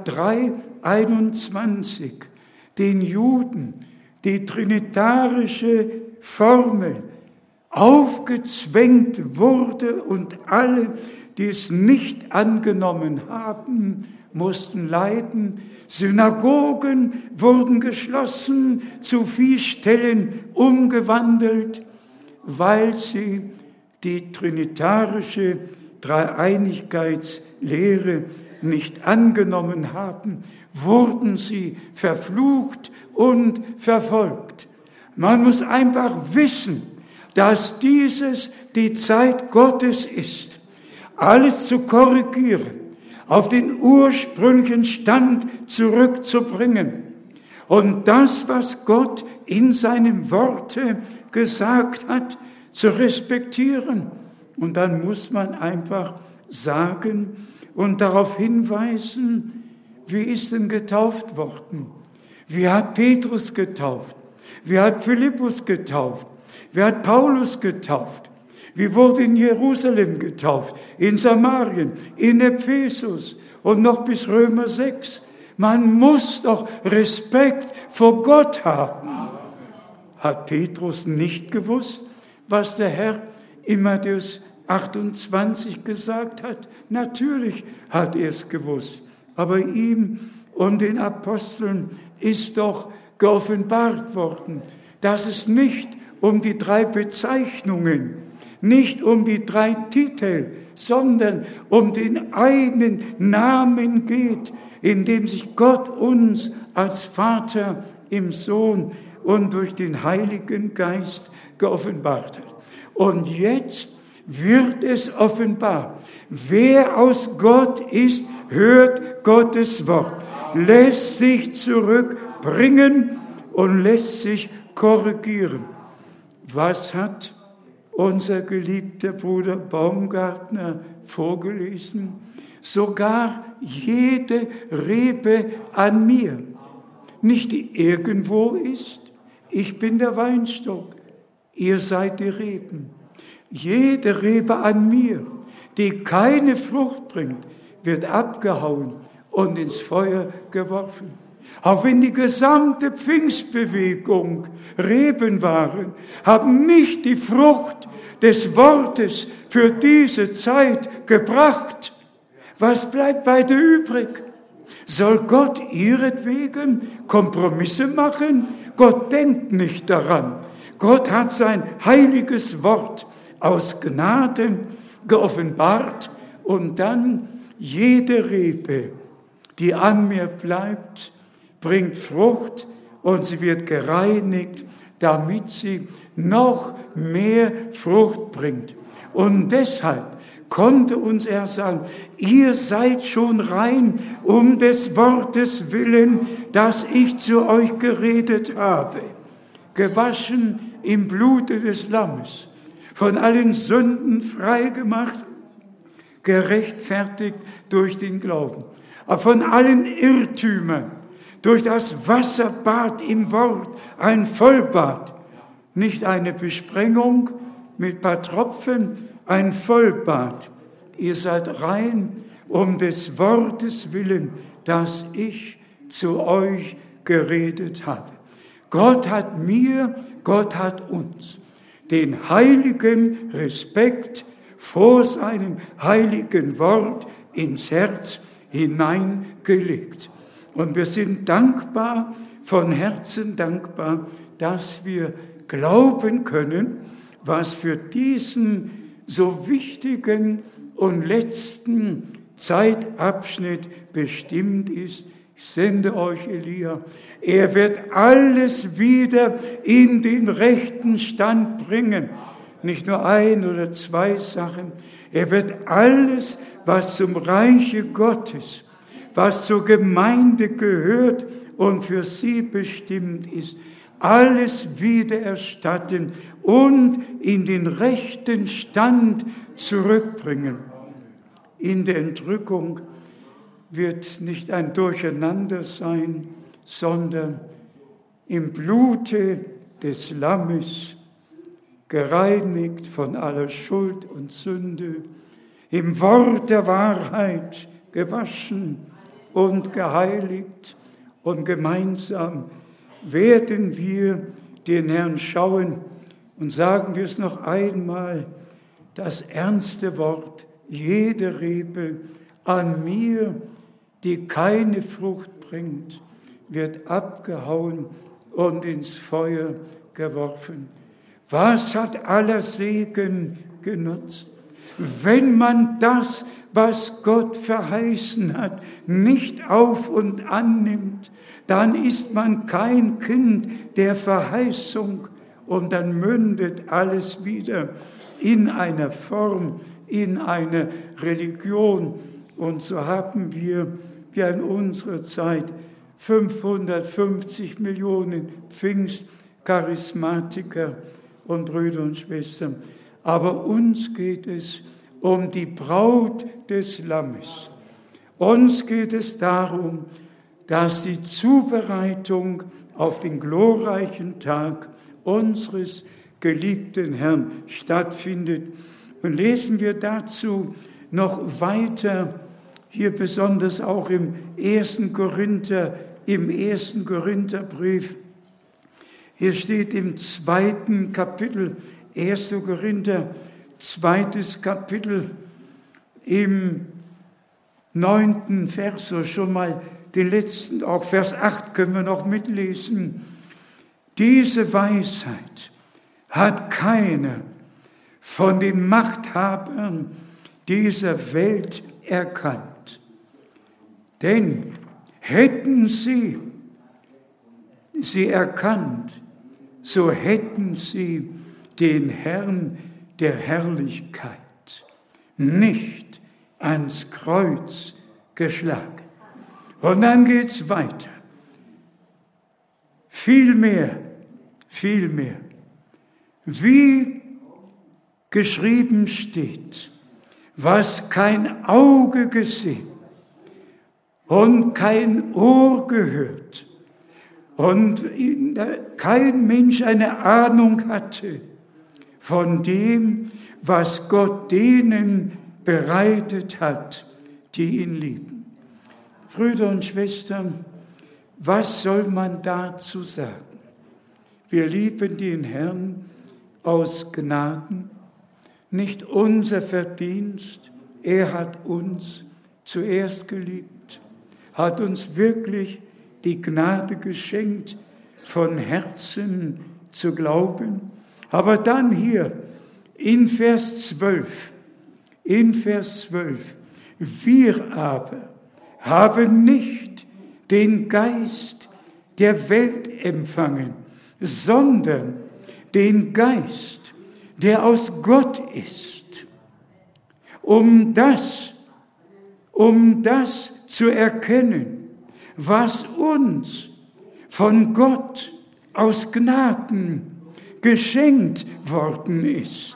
[SPEAKER 4] 321 den Juden die trinitarische Formel aufgezwängt wurde und alle, die es nicht angenommen haben, mussten leiden. Synagogen wurden geschlossen, zu Viehställen umgewandelt, weil sie die trinitarische Dreieinigkeitslehre nicht angenommen haben, wurden sie verflucht und verfolgt. Man muss einfach wissen, dass dieses die Zeit Gottes ist, alles zu korrigieren, auf den ursprünglichen Stand zurückzubringen und das, was Gott in seinem Worte gesagt hat, zu respektieren. Und dann muss man einfach sagen und darauf hinweisen, wie ist denn getauft worden? Wie hat Petrus getauft? Wie hat Philippus getauft? Wie hat Paulus getauft? Wie wurde in Jerusalem getauft? In Samarien, in Ephesus und noch bis Römer 6. Man muss doch Respekt vor Gott haben. Hat Petrus nicht gewusst, was der Herr in Matthäus 28 gesagt hat? Natürlich hat er es gewusst. Aber ihm und den Aposteln ist doch geoffenbart worden, dass es nicht um die 3 Bezeichnungen, nicht um die 3 Titel, sondern um den einen Namen geht, in dem sich Gott uns als Vater im Sohn und durch den Heiligen Geist geoffenbart hat. Und jetzt wird es offenbar. Wer aus Gott ist, hört Gottes Wort, lässt sich zurückbringen und lässt sich korrigieren. Was hat unser geliebter Bruder Baumgartner vorgelesen? Sogar jede Rebe an mir, nicht die irgendwo ist. Ich bin der Weinstock, ihr seid die Reben. Jede Rebe an mir, die keine Frucht bringt, wird abgehauen und ins Feuer geworfen. Auch wenn die gesamte Pfingstbewegung Reben waren, haben nicht die Frucht des Wortes für diese Zeit gebracht. Was bleibt weiter übrig? Soll Gott ihretwegen Kompromisse machen? Gott denkt nicht daran. Gott hat sein heiliges Wort aus Gnade geoffenbart und dann jede Rebe, die an mir bleibt, bringt Frucht und sie wird gereinigt, damit sie noch mehr Frucht bringt. Und deshalb konnte uns er sagen, ihr seid schon rein um des Wortes willen, das ich zu euch geredet habe, gewaschen im Blute des Lammes, von allen Sünden freigemacht, gerechtfertigt durch den Glauben, aber von allen Irrtümern, durch das Wasserbad im Wort, ein Vollbad, nicht eine Besprengung mit ein paar Tropfen, ein Vollbad. Ihr seid rein um des Wortes willen, das ich zu euch geredet habe. Gott hat mir, Gott hat uns den heiligen Respekt vor seinem heiligen Wort ins Herz hineingelegt. Und wir sind dankbar, von Herzen dankbar, dass wir glauben können, was für diesen so wichtigen und letzten Zeitabschnitt bestimmt ist. Ich sende euch Elia. Er wird alles wieder in den rechten Stand bringen. Nicht nur ein oder zwei Sachen. Er wird alles, was zum Reiche Gottes, was zur Gemeinde gehört und für sie bestimmt ist, alles wiedererstatten und in den rechten Stand zurückbringen. In der Entrückung wird nicht ein Durcheinander sein, sondern im Blute des Lammes, gereinigt von aller Schuld und Sünde, im Wort der Wahrheit gewaschen und geheiligt, und gemeinsam werden wir den Herrn schauen. Und sagen wir es noch einmal, das ernste Wort, jede Rebe an mir, die keine Frucht bringt, wird abgehauen und ins Feuer geworfen. Was hat aller Segen genutzt, wenn man das, was Gott verheißen hat, nicht auf und annimmt? Dann ist man kein Kind der Verheißung und dann mündet alles wieder in einer Form, in eine Religion. Und so haben wir ja in unserer Zeit 550 Millionen Pfingstcharismatiker und Brüder und Schwestern. Aber uns geht es um die Braut des Lammes. Uns geht es darum, dass die Zubereitung auf den glorreichen Tag unseres geliebten Herrn stattfindet. Und lesen wir dazu noch weiter, hier besonders auch im 1. Korintherbrief. Hier steht im 2. Kapitel, 1. Korinther, 2. Kapitel, im 9. Vers, so schon mal den letzten, auch Vers 8 können wir noch mitlesen. Diese Weisheit hat keiner von den Machthabern dieser Welt erkannt. Denn hätten sie erkannt, so hätten sie den Herrn der Herrlichkeit nicht ans Kreuz geschlagen. Und dann geht's weiter. Vielmehr, wie geschrieben steht, was kein Auge gesehen und kein Ohr gehört und kein Mensch eine Ahnung hatte von dem, was Gott denen bereitet hat, die ihn lieben. Brüder und Schwestern, was soll man dazu sagen? Wir lieben den Herrn aus Gnaden, nicht unser Verdienst. Er hat uns zuerst geliebt, hat uns wirklich die Gnade geschenkt, von Herzen zu glauben. Aber dann hier in Vers 12, wir aber haben nicht den Geist der Welt empfangen, sondern den Geist, der aus Gott ist, um das zu erkennen, was uns von Gott aus Gnaden geschenkt worden ist.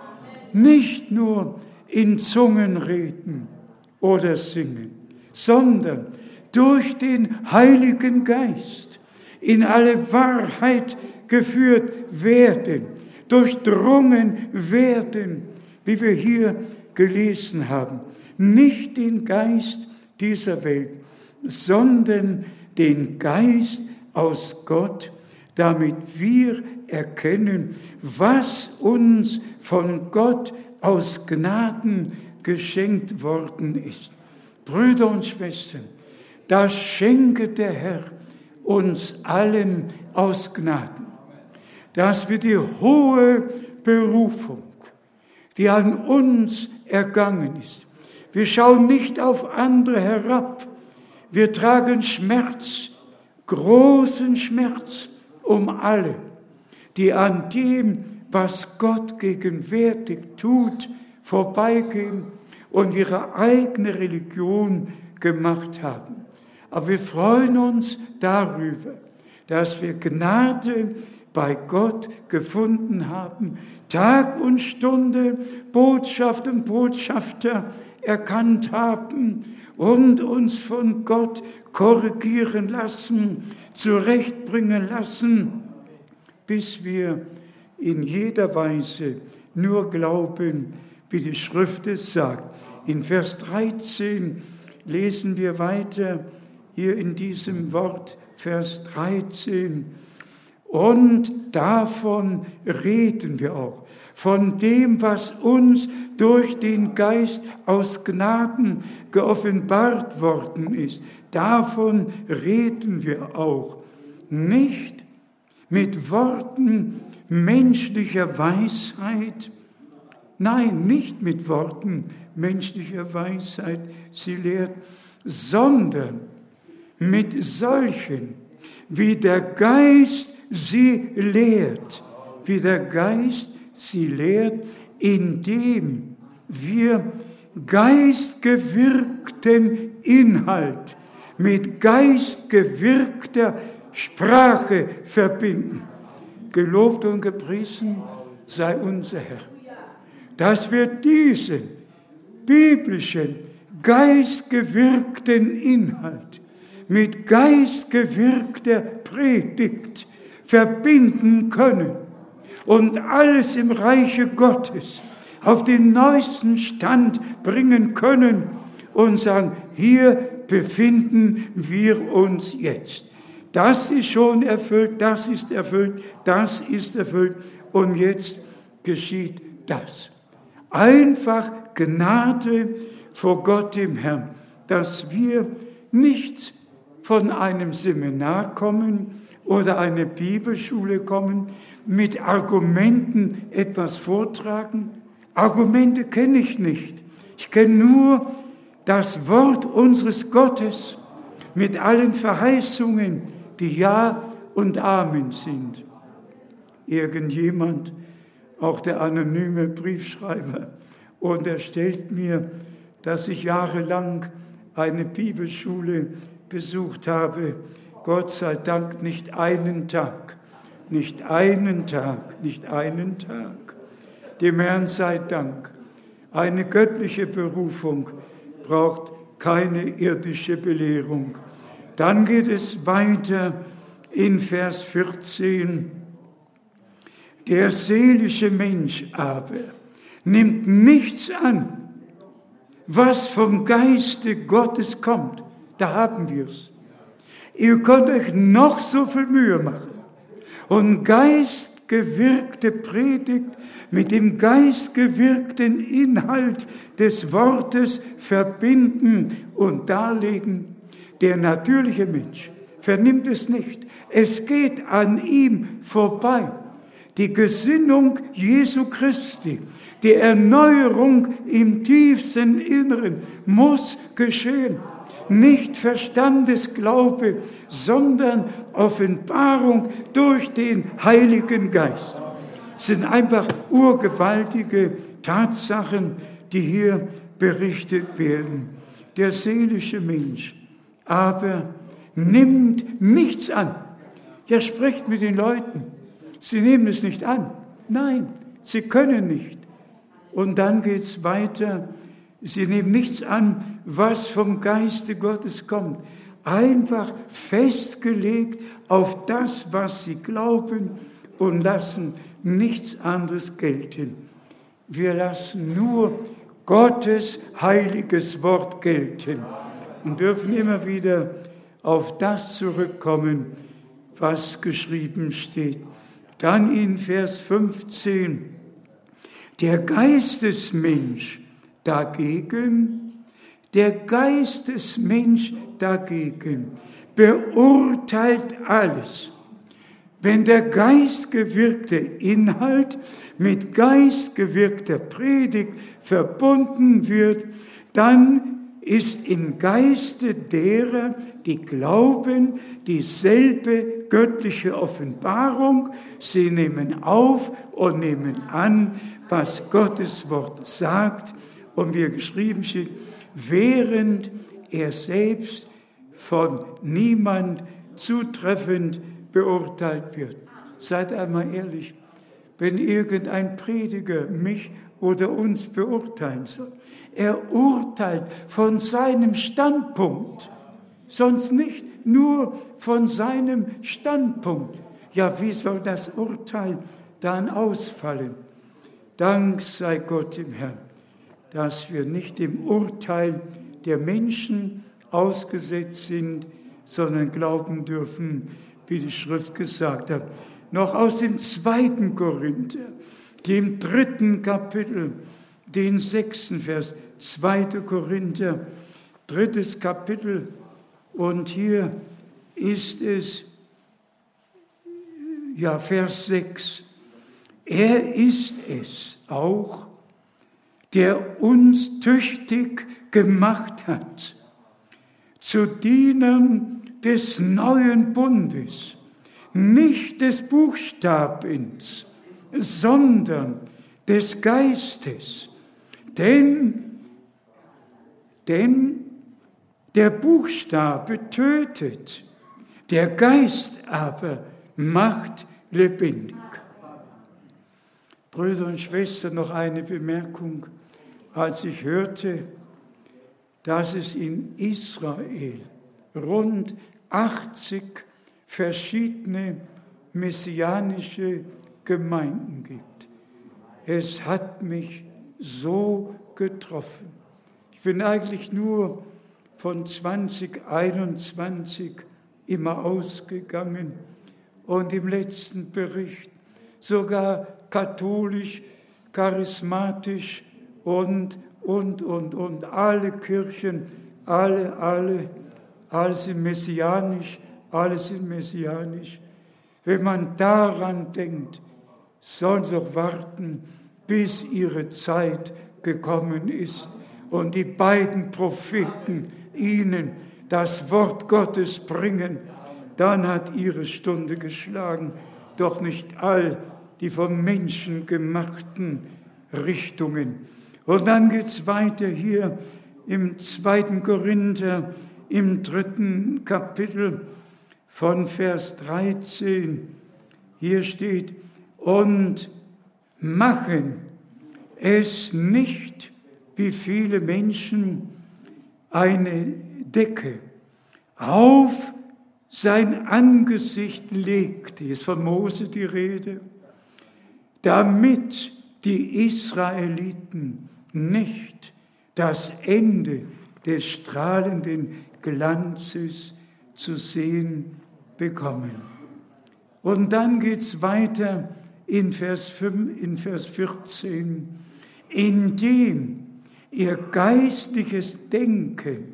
[SPEAKER 4] Nicht nur in Zungen reden oder singen, sondern durch den Heiligen Geist in alle Wahrheit geführt werden, durchdrungen werden, wie wir hier gelesen haben. Nicht den Geist dieser Welt, sondern den Geist aus Gott, damit wir erkennen, was uns von Gott aus Gnaden geschenkt worden ist. Brüder und Schwestern, das schenke der Herr uns allen aus Gnaden, dass wir die hohe Berufung, die an uns ergangen ist, wir schauen nicht auf andere herab, wir tragen Schmerz, großen Schmerz um alle, die an dem, was Gott gegenwärtig tut, vorbeigehen und ihre eigene Religion gemacht haben. Aber wir freuen uns darüber, dass wir Gnade bei Gott gefunden haben, Tag und Stunde, Botschaft und Botschafter erkannt haben und uns von Gott korrigieren lassen, zurechtbringen lassen, bis wir in jeder Weise nur glauben, wie die Schrift es sagt. In Vers 13 lesen wir weiter, hier in diesem Wort, Vers 13. Und davon reden wir auch, von dem, was uns durch den Geist aus Gnaden geoffenbart worden ist. Davon reden wir auch. Nicht mit Worten menschlicher Weisheit, nein, nicht mit Worten menschlicher Weisheit, sie lehrt, sondern mit solchen, wie der Geist sie lehrt, wie der Geist sie lehrt, indem wir geistgewirkten Inhalt mit geistgewirkter Sprache verbinden. Gelobt und gepriesen sei unser Herr, dass wir diesen biblischen, geistgewirkten Inhalt mit geistgewirkter Predigt verbinden können und alles im Reiche Gottes auf den neuesten Stand bringen können und sagen, hier befinden wir uns jetzt. Das ist schon erfüllt, das ist erfüllt, das ist erfüllt und jetzt geschieht das. Einfach Gnade vor Gott dem Herrn, dass wir nicht von einem Seminar kommen oder einer Bibelschule kommen, mit Argumenten etwas vortragen. Argumente kenne ich nicht. Ich kenne nur das Wort unseres Gottes mit allen Verheißungen, die Ja und Amen sind. Irgendjemand, auch der anonyme Briefschreiber, unterstellt mir, dass ich jahrelang eine Bibelschule besucht habe. Gott sei Dank nicht einen Tag, nicht einen Tag, nicht einen Tag. Dem Herrn sei Dank. Eine göttliche Berufung braucht keine irdische Belehrung. Dann geht es weiter in Vers 14. Der seelische Mensch aber nimmt nichts an, was vom Geiste Gottes kommt. Da haben wir es. Ihr könnt euch noch so viel Mühe machen und geistgewirkte Predigt mit dem geistgewirkten Inhalt des Wortes verbinden und darlegen. Der natürliche Mensch vernimmt es nicht. Es geht an ihm vorbei. Die Gesinnung Jesu Christi, die Erneuerung im tiefsten Inneren muss geschehen. Nicht Verstandesglaube, sondern Offenbarung durch den Heiligen Geist. Es sind einfach urgewaltige Tatsachen, die hier berichtet werden. Der seelische Mensch aber nimmt nichts an. Ja, sprecht mit den Leuten. Sie nehmen es nicht an. Nein, sie können nicht. Und dann geht es weiter. Sie nehmen nichts an, was vom Geiste Gottes kommt. Einfach festgelegt auf das, was sie glauben und lassen nichts anderes gelten. Wir lassen nur Gottes heiliges Wort gelten und dürfen immer wieder auf das zurückkommen, was geschrieben steht. Dann in Vers 15, der Geistesmensch dagegen beurteilt alles. Wenn der geistgewirkte Inhalt mit geistgewirkter Predigt verbunden wird, dann ist im Geiste derer, die glauben, dieselbe göttliche Offenbarung. Sie nehmen auf und nehmen an, was Gottes Wort sagt. Und wie geschrieben steht, während er selbst von niemand zutreffend beurteilt wird. Seid einmal ehrlich, wenn irgendein Prediger mich oder uns beurteilen soll, er urteilt von seinem Standpunkt, sonst nicht, nur von seinem Standpunkt. Ja, wie soll das Urteil dann ausfallen? Dank sei Gott im Herrn, dass wir nicht dem Urteil der Menschen ausgesetzt sind, sondern glauben dürfen, wie die Schrift gesagt hat. Noch aus dem 2. Korinther, dem 3. Kapitel, den 6. Vers, 2. Korinther, 3. Kapitel, und hier ist es, ja, Vers 6. Er ist es auch, der uns tüchtig gemacht hat, zu Dienern des neuen Bundes, nicht des Buchstabens, sondern des Geistes. Denn der Buchstabe tötet, der Geist aber macht lebendig. Brüder und Schwestern, noch eine Bemerkung. Als ich hörte, dass es in Israel rund 80 verschiedene messianische Gemeinden gibt. Es hat mich so getroffen. Ich bin eigentlich nur von 2021 immer ausgegangen und im letzten Bericht sogar katholisch, charismatisch und alle Kirchen, alle sind messianisch, alles sind messianisch. Wenn man daran denkt, sollen sie auch warten, bis ihre Zeit gekommen ist und die beiden Propheten ihnen das Wort Gottes bringen, dann hat ihre Stunde geschlagen. Doch nicht all die vom Menschen gemachten Richtungen. Und dann geht es weiter hier im 2. Korinther, im 3. Kapitel von Vers 13. Hier steht, und machen es nicht, wie viele Menschen, eine Decke auf sein Angesicht legte, ist von Mose die Rede, damit die Israeliten nicht das Ende des strahlenden Glanzes zu sehen bekommen. Und dann geht es weiter in Vers 14, indem ihr geistliches Denken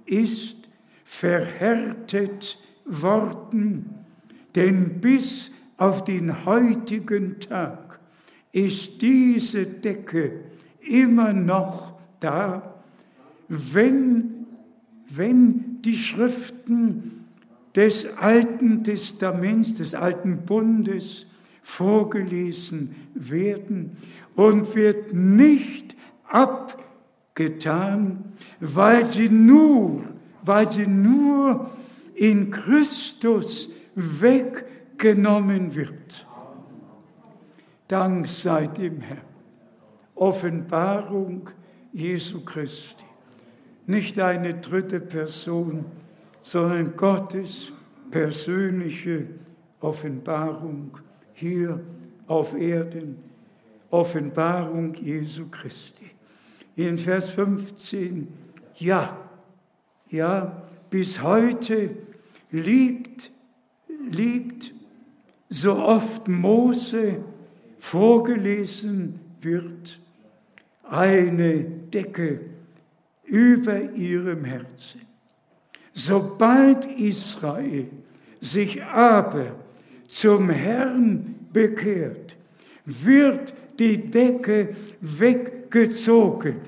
[SPEAKER 4] ist verhärtet worden, denn bis auf den heutigen Tag ist diese Decke immer noch da, wenn die Schriften des Alten Testaments, des Alten Bundes vorgelesen werden und wird nicht abgetan, weil sie nur in Christus weggenommen wird. Dank sei dem Herrn. Offenbarung Jesu Christi. Nicht eine dritte Person, sondern Gottes persönliche Offenbarung hier auf Erden. Offenbarung Jesu Christi. In Vers 15, ja, bis heute liegt, so oft Mose vorgelesen wird, eine Decke über ihrem Herzen. Sobald Israel sich aber zum Herrn bekehrt, wird die Decke weggezogen,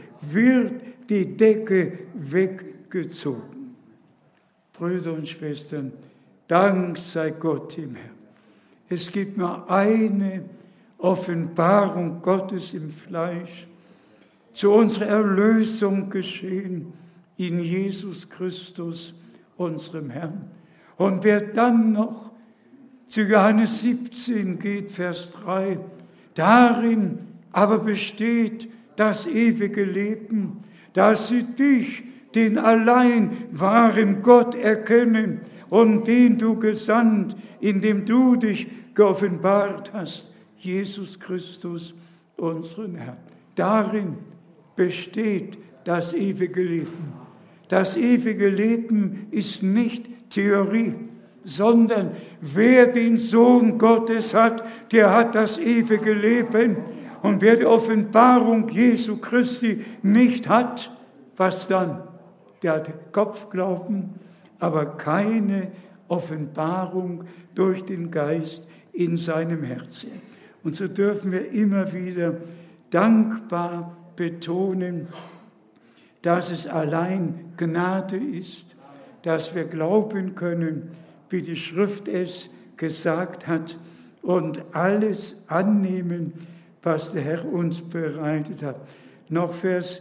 [SPEAKER 4] Brüder und Schwestern, Dank sei Gott dem Herrn. Es gibt nur eine Offenbarung Gottes im Fleisch, zu unserer Erlösung geschehen in Jesus Christus, unserem Herrn. Und wer dann noch zu Johannes 17 geht, Vers 3, darin aber besteht das ewige Leben, dass sie dich, den allein wahren Gott, erkennen und den du gesandt, indem du dich geoffenbart hast, Jesus Christus, unseren Herrn. Darin besteht das ewige Leben. Das ewige Leben ist nicht Theorie, sondern wer den Sohn Gottes hat, der hat das ewige Leben. Und wer die Offenbarung Jesu Christi nicht hat, was dann? Der hat Kopfglauben, aber keine Offenbarung durch den Geist in seinem Herzen. Und so dürfen wir immer wieder dankbar betonen, dass es allein Gnade ist, dass wir glauben können, wie die Schrift es gesagt hat, und alles annehmen, was der Herr uns bereitet hat. Noch Vers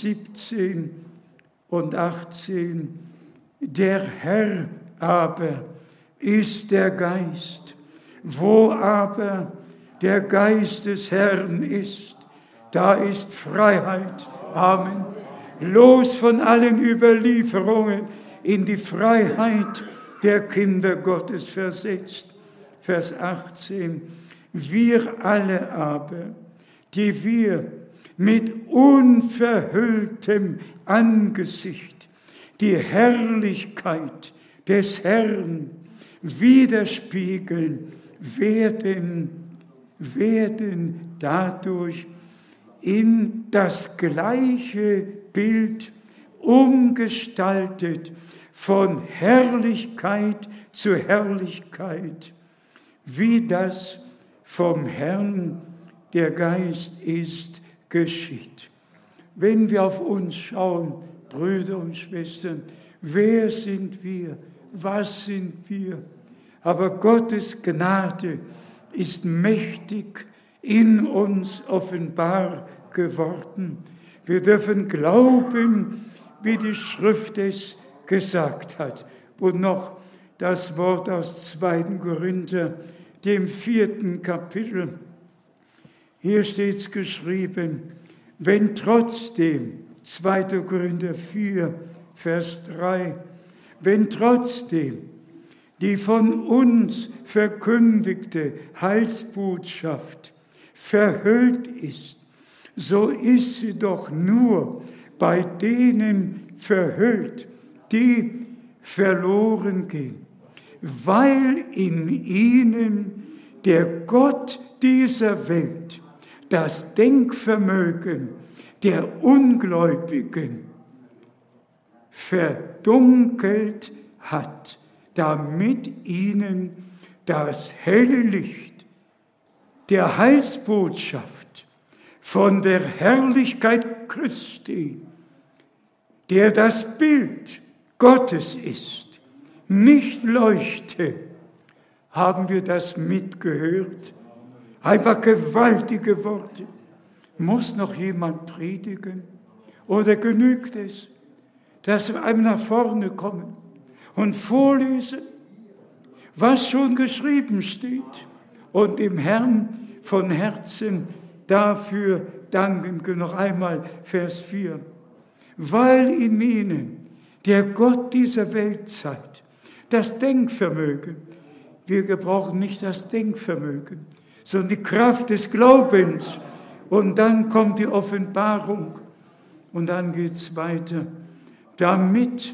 [SPEAKER 4] 17 und 18. Der Herr aber ist der Geist. Wo aber der Geist des Herrn ist, da ist Freiheit. Amen. Los von allen Überlieferungen in die Freiheit der Kinder Gottes versetzt. Vers 18. Wir alle aber, die wir mit unverhülltem Angesicht die Herrlichkeit des Herrn widerspiegeln, werden dadurch in das gleiche Bild umgestaltet, von Herrlichkeit zu Herrlichkeit, wie das vom Herrn, der Geist ist, geschieht. Wenn wir auf uns schauen, Brüder und Schwestern, wer sind wir? Was sind wir? Aber Gottes Gnade ist mächtig in uns offenbar geworden. Wir dürfen glauben, wie die Schrift es gesagt hat. Und noch das Wort aus 2. Korinther, dem 4. Kapitel. Hier steht es geschrieben, wenn trotzdem, 2. Korinther 4, Vers 3, wenn trotzdem die von uns verkündigte Heilsbotschaft verhüllt ist, so ist sie doch nur bei denen verhüllt, die verloren gehen, weil in ihnen der Gott dieser Welt das Denkvermögen der Ungläubigen verdunkelt hat, damit ihnen das helle Licht der Heilsbotschaft von der Herrlichkeit Christi, der das Bild Gottes ist, nicht leuchte, haben wir das mitgehört. Einfach gewaltige Worte. Muss noch jemand predigen? Oder genügt es, dass wir einmal nach vorne kommen und vorlesen, was schon geschrieben steht und dem Herrn von Herzen dafür danken? Noch einmal Vers 4. Weil in ihnen der Gott dieser Weltzeit das Denkvermögen, wir gebrauchen nicht das Denkvermögen, sondern die Kraft des Glaubens. Und dann kommt die Offenbarung. Und dann geht es weiter. Damit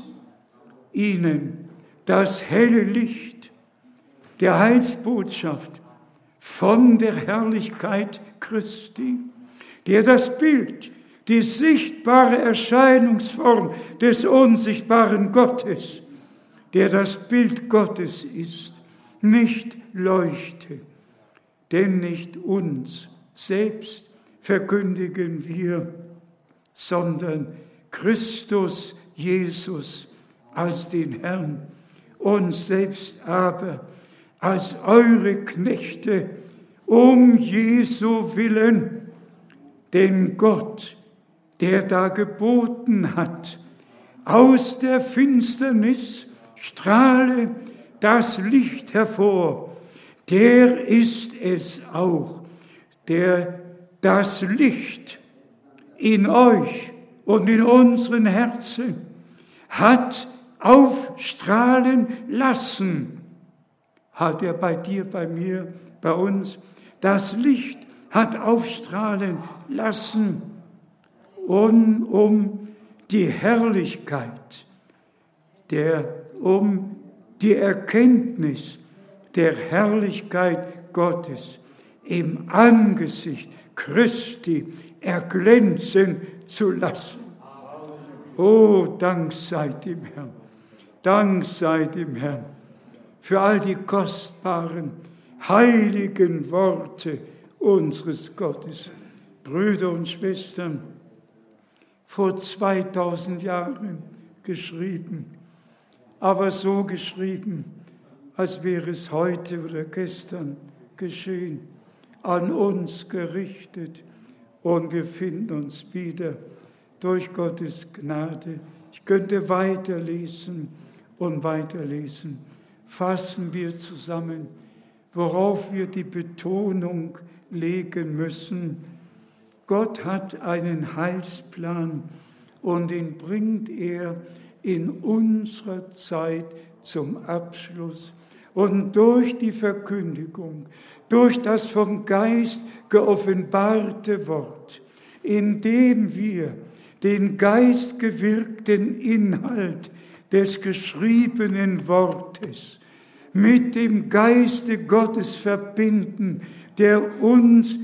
[SPEAKER 4] ihnen das helle Licht der Heilsbotschaft von der Herrlichkeit Christi, der das Bild, die sichtbare Erscheinungsform des unsichtbaren Gottes, der das Bild Gottes ist, nicht leuchte. Denn nicht uns selbst verkündigen wir, sondern Christus Jesus als den Herrn, uns selbst aber als eure Knechte um Jesu willen. Denn Gott, der da geboten hat, aus der Finsternis strahle das Licht hervor, der ist es auch, der das Licht in euch und in unseren Herzen hat aufstrahlen lassen. Hat er bei dir, bei mir, bei uns, das Licht hat aufstrahlen lassen, um die Herrlichkeit, um die Erkenntnis der Herrlichkeit Gottes im Angesicht Christi erglänzen zu lassen. Oh, Dank sei dem Herrn, Dank sei dem Herrn für all die kostbaren, heiligen Worte unseres Gottes. Brüder und Schwestern, vor 2000 Jahren geschrieben, aber so geschrieben, als wäre es heute oder gestern geschehen, an uns gerichtet. Und wir finden uns wieder durch Gottes Gnade. Ich könnte weiterlesen und weiterlesen. Fassen wir zusammen, worauf wir die Betonung legen müssen. Gott hat einen Heilsplan und den bringt er in unserer Zeit zum Abschluss. Und durch die Verkündigung, durch das vom Geist geoffenbarte Wort, indem wir den geistgewirkten Inhalt des geschriebenen Wortes mit dem Geiste Gottes verbinden, der uns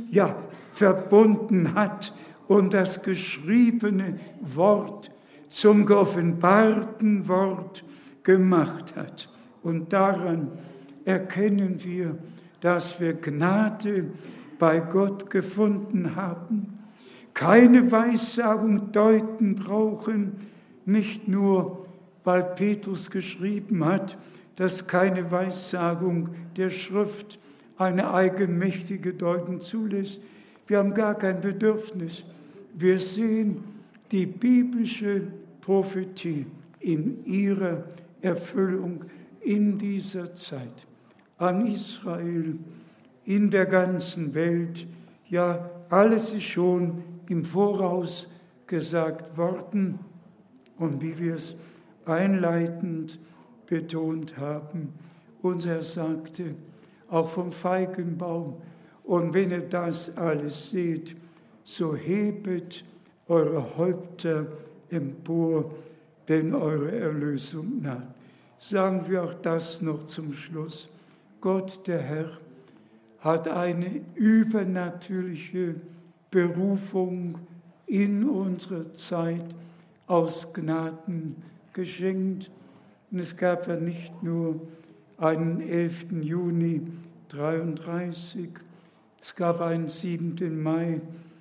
[SPEAKER 4] verbunden hat und das geschriebene Wort zum geoffenbarten Wort gemacht hat. Und daran erkennen wir, dass wir Gnade bei Gott gefunden haben, keine Weissagung deuten brauchen, nicht nur, weil Petrus geschrieben hat, dass keine Weissagung der Schrift eine eigenmächtige Deutung zulässt. Wir haben gar kein Bedürfnis. Wir sehen die biblische Prophetie in ihrer Erfüllung in dieser Zeit. An Israel, in der ganzen Welt, ja, alles ist schon im Voraus gesagt worden. Und wie wir es einleitend betont haben, unser Herr sagte, auch vom Feigenbaum, und wenn ihr das alles seht, so hebet eure Häupter empor, denn eure Erlösung naht. Sagen wir auch das noch zum Schluss. Gott, der Herr, hat eine übernatürliche Berufung in unserer Zeit aus Gnaden geschenkt. Und es gab ja nicht nur einen 11. Juni 1933. Es gab einen 7. Mai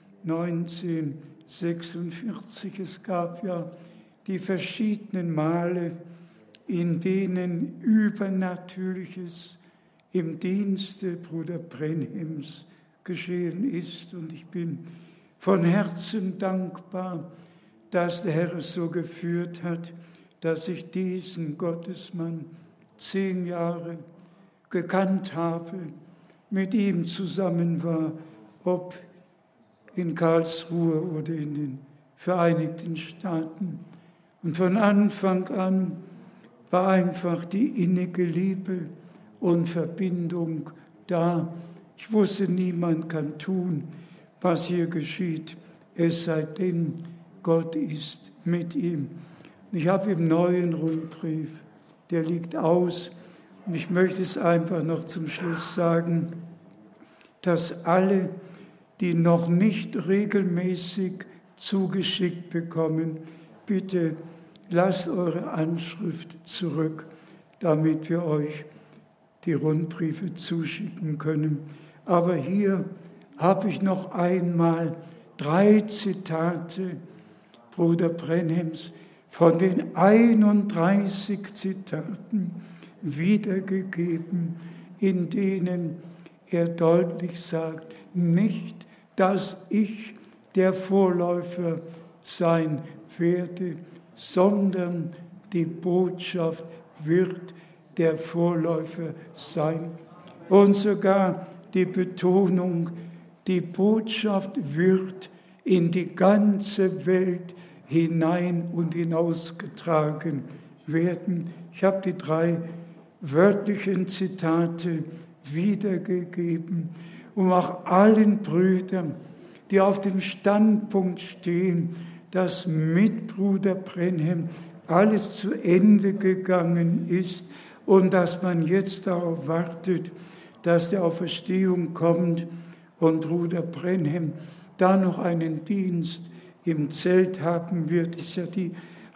[SPEAKER 4] 1946. Es gab ja die verschiedenen Male, in denen Übernatürliches im Dienste Bruder Brenhims geschehen ist. Und ich bin von Herzen dankbar, dass der Herr es so geführt hat, dass ich diesen Gottesmann 10 Jahre gekannt habe, mit ihm zusammen war, ob in Karlsruhe oder in den Vereinigten Staaten. Und von Anfang an war einfach die innige Liebe und Verbindung da. Ich wusste, niemand kann tun, was hier geschieht, es sei denn, Gott ist mit ihm. Ich habe im neuen Rundbrief, der liegt aus, und ich möchte es einfach noch zum Schluss sagen, dass alle, die noch nicht regelmäßig zugeschickt bekommen, bitte lasst eure Anschrift zurück, damit wir euch die Rundbriefe zuschicken können. Aber hier habe ich noch einmal 3 Zitate Bruder Brenhims von den 31 Zitaten wiedergegeben, in denen er deutlich sagt, nicht, dass ich der Vorläufer sein werde, sondern die Botschaft wird der Vorläufer sein. Und sogar die Betonung, die Botschaft wird in die ganze Welt hinein und hinausgetragen werden. Ich habe die 3 wörtlichen Zitate wiedergegeben, um auch allen Brüdern, die auf dem Standpunkt stehen, dass mit Bruder Brenhim alles zu Ende gegangen ist und dass man jetzt darauf wartet, dass die Auferstehung kommt und Bruder Brenhim da noch einen Dienst im Zelt haben wird. Das ist ja die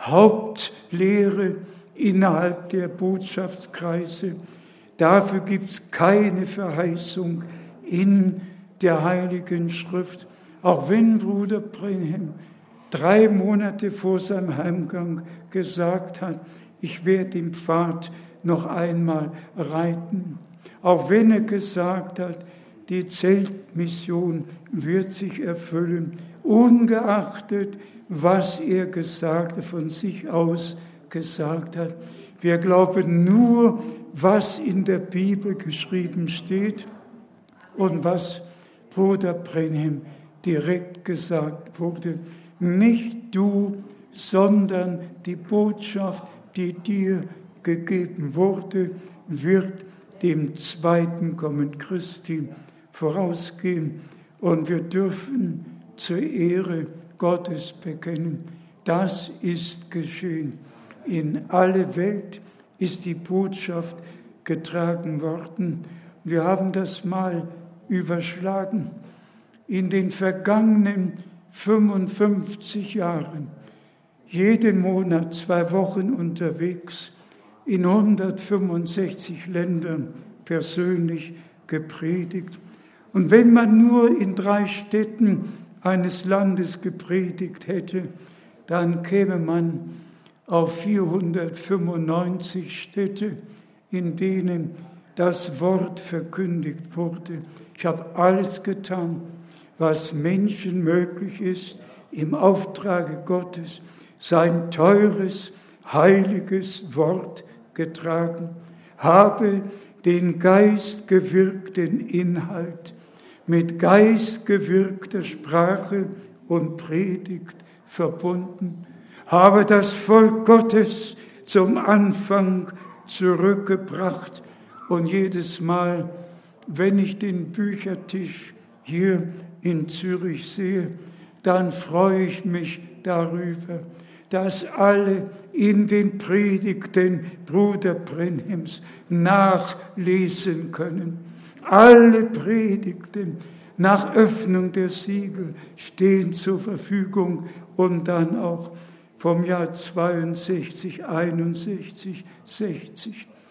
[SPEAKER 4] Hauptlehre innerhalb der Botschaftskreise. Dafür gibt es keine Verheißung in der Heiligen Schrift. Auch wenn Bruder Brenhim 3 Monate vor seinem Heimgang gesagt hat, ich werde den Pfad noch einmal reiten. Auch wenn er gesagt hat, die Zeltmission wird sich erfüllen, ungeachtet, was er von sich aus gesagt hat. Wir glauben nur, was in der Bibel geschrieben steht und was Bruder Brenhim direkt gesagt wurde. Nicht du, sondern die Botschaft, die dir gegeben wurde, wird dem zweiten Kommen Christi vorausgehen. Und wir dürfen zur Ehre Gottes bekennen, das ist geschehen. In alle Welt ist die Botschaft getragen worden. Wir haben das mal überschlagen. In den vergangenen 55 Jahren, jeden Monat 2 Wochen unterwegs, in 165 Ländern persönlich gepredigt. Und wenn man nur in 3 Städten eines Landes gepredigt hätte, dann käme man auf 495 Städte, in denen das Wort verkündigt wurde. Ich habe alles getan, was Menschen möglich ist, im Auftrage Gottes, sein teures, heiliges Wort getragen, habe den geistgewirkten Inhalt mit geistgewirkter Sprache und Predigt verbunden, habe das Volk Gottes zum Anfang zurückgebracht. Und jedes Mal, wenn ich den Büchertisch hier in Zürich sehe, dann freue ich mich darüber, dass alle in den Predigten Bruder Brenhims nachlesen können. Alle Predigten nach Öffnung der Siegel stehen zur Verfügung und dann auch vom Jahr 62, 61, 60.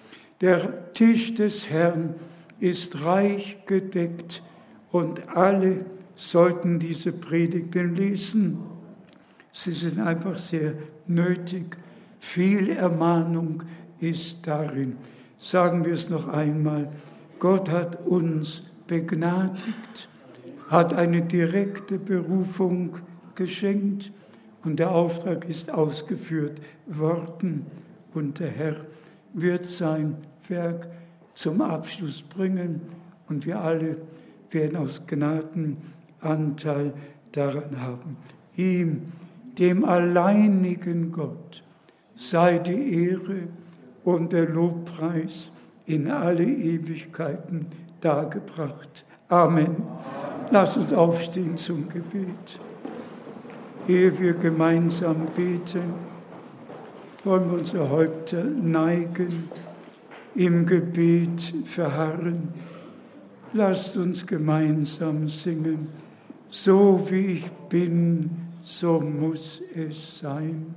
[SPEAKER 4] Der Tisch des Herrn ist reich gedeckt und alle sollten diese Predigten lesen. Sie sind einfach sehr nötig. Viel Ermahnung ist darin. Sagen wir es noch einmal. Gott hat uns begnadigt, hat eine direkte Berufung geschenkt und der Auftrag ist ausgeführt worden. Und der Herr wird sein Werk zum Abschluss bringen und wir alle werden aus Gnaden Anteil daran haben. Ihm, dem alleinigen Gott, sei die Ehre und der Lobpreis in alle Ewigkeiten dargebracht. Amen. Lass uns aufstehen zum Gebet. Ehe wir gemeinsam beten, wollen wir unsere Häupter neigen, im Gebet verharren. Lasst uns gemeinsam singen. So wie ich bin, so muss es sein.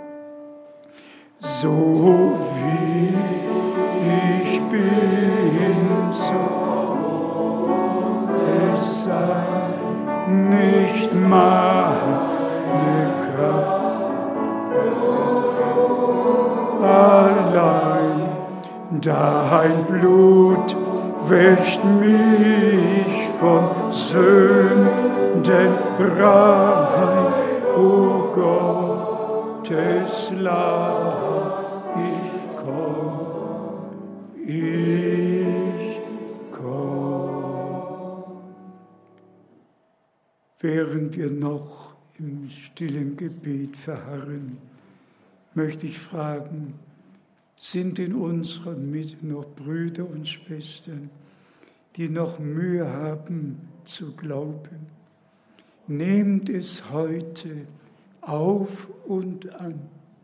[SPEAKER 4] So wie ich bin, so muss es sein. Nicht meine Kraft allein, dein Blut wäscht mich von Sünden rein, o Gottes Lamm, ich komm. Während wir noch im stillen Gebet verharren, möchte ich fragen, sind in unserer Mitte noch Brüder und Schwestern, die noch Mühe haben zu glauben? Nehmt es heute auf und an.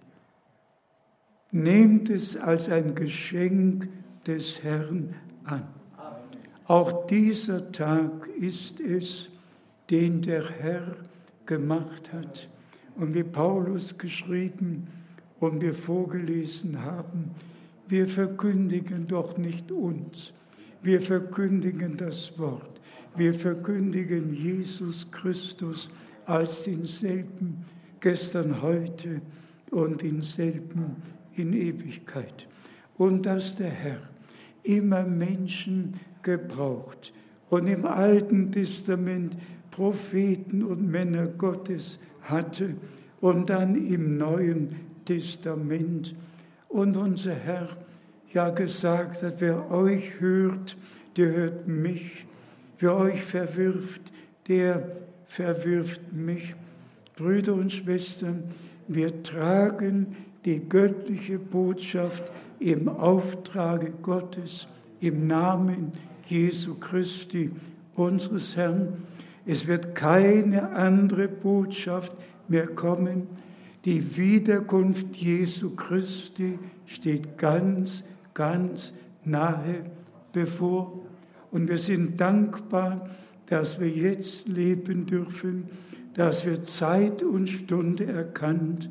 [SPEAKER 4] Nehmt es als ein Geschenk des Herrn an. Auch dieser Tag ist es, den der Herr gemacht hat. Und wie Paulus geschrieben und wir vorgelesen haben, wir verkündigen doch nicht uns, wir verkündigen das Wort, wir verkündigen Jesus Christus als denselben gestern, heute und denselben in Ewigkeit. Und dass der Herr immer Menschen gebraucht und im Alten Testament Propheten und Männer Gottes hatte und dann im Neuen Testament. Und unser Herr ja gesagt hat, wer euch hört, der hört mich. Wer euch verwirft, der verwirft mich. Brüder und Schwestern, wir tragen die göttliche Botschaft im Auftrage Gottes, im Namen Jesu Christi, unseres Herrn. Es wird keine andere Botschaft mehr kommen. Die Wiederkunft Jesu Christi steht ganz, ganz nahe bevor. Und wir sind dankbar, dass wir jetzt leben dürfen, dass wir Zeit und Stunde erkannt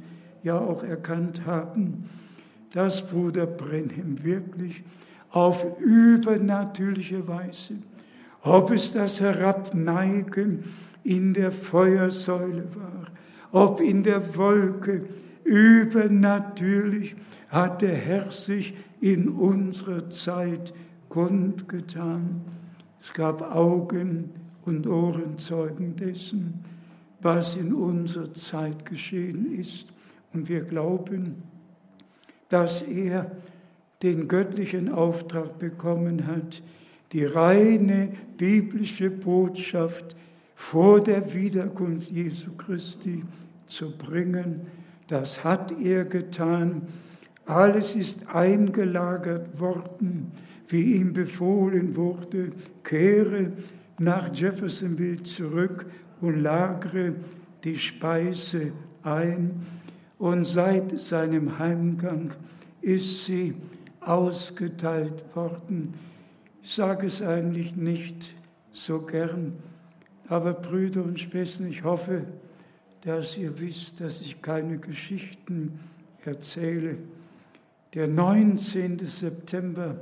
[SPEAKER 4] haben, dass Bruder Brenhem wirklich auf übernatürliche Weise, ob es das Herabneigen in der Feuersäule war, ob in der Wolke, übernatürlich hat der Herr sich in unserer Zeit kundgetan. Es gab Augen- und Ohrenzeugen dessen, was in unserer Zeit geschehen ist. Und wir glauben, dass er den göttlichen Auftrag bekommen hat, die reine biblische Botschaft vor der Wiederkunft Jesu Christi zu bringen. Das hat er getan. Alles ist eingelagert worden, wie ihm befohlen wurde. Kehre nach Jeffersonville zurück und lagere die Speise ein. Und seit seinem Heimgang ist sie ausgeteilt worden. Ich sage es eigentlich nicht so gern, aber Brüder und Schwestern, ich hoffe, dass ihr wisst, dass ich keine Geschichten erzähle. Der 19. September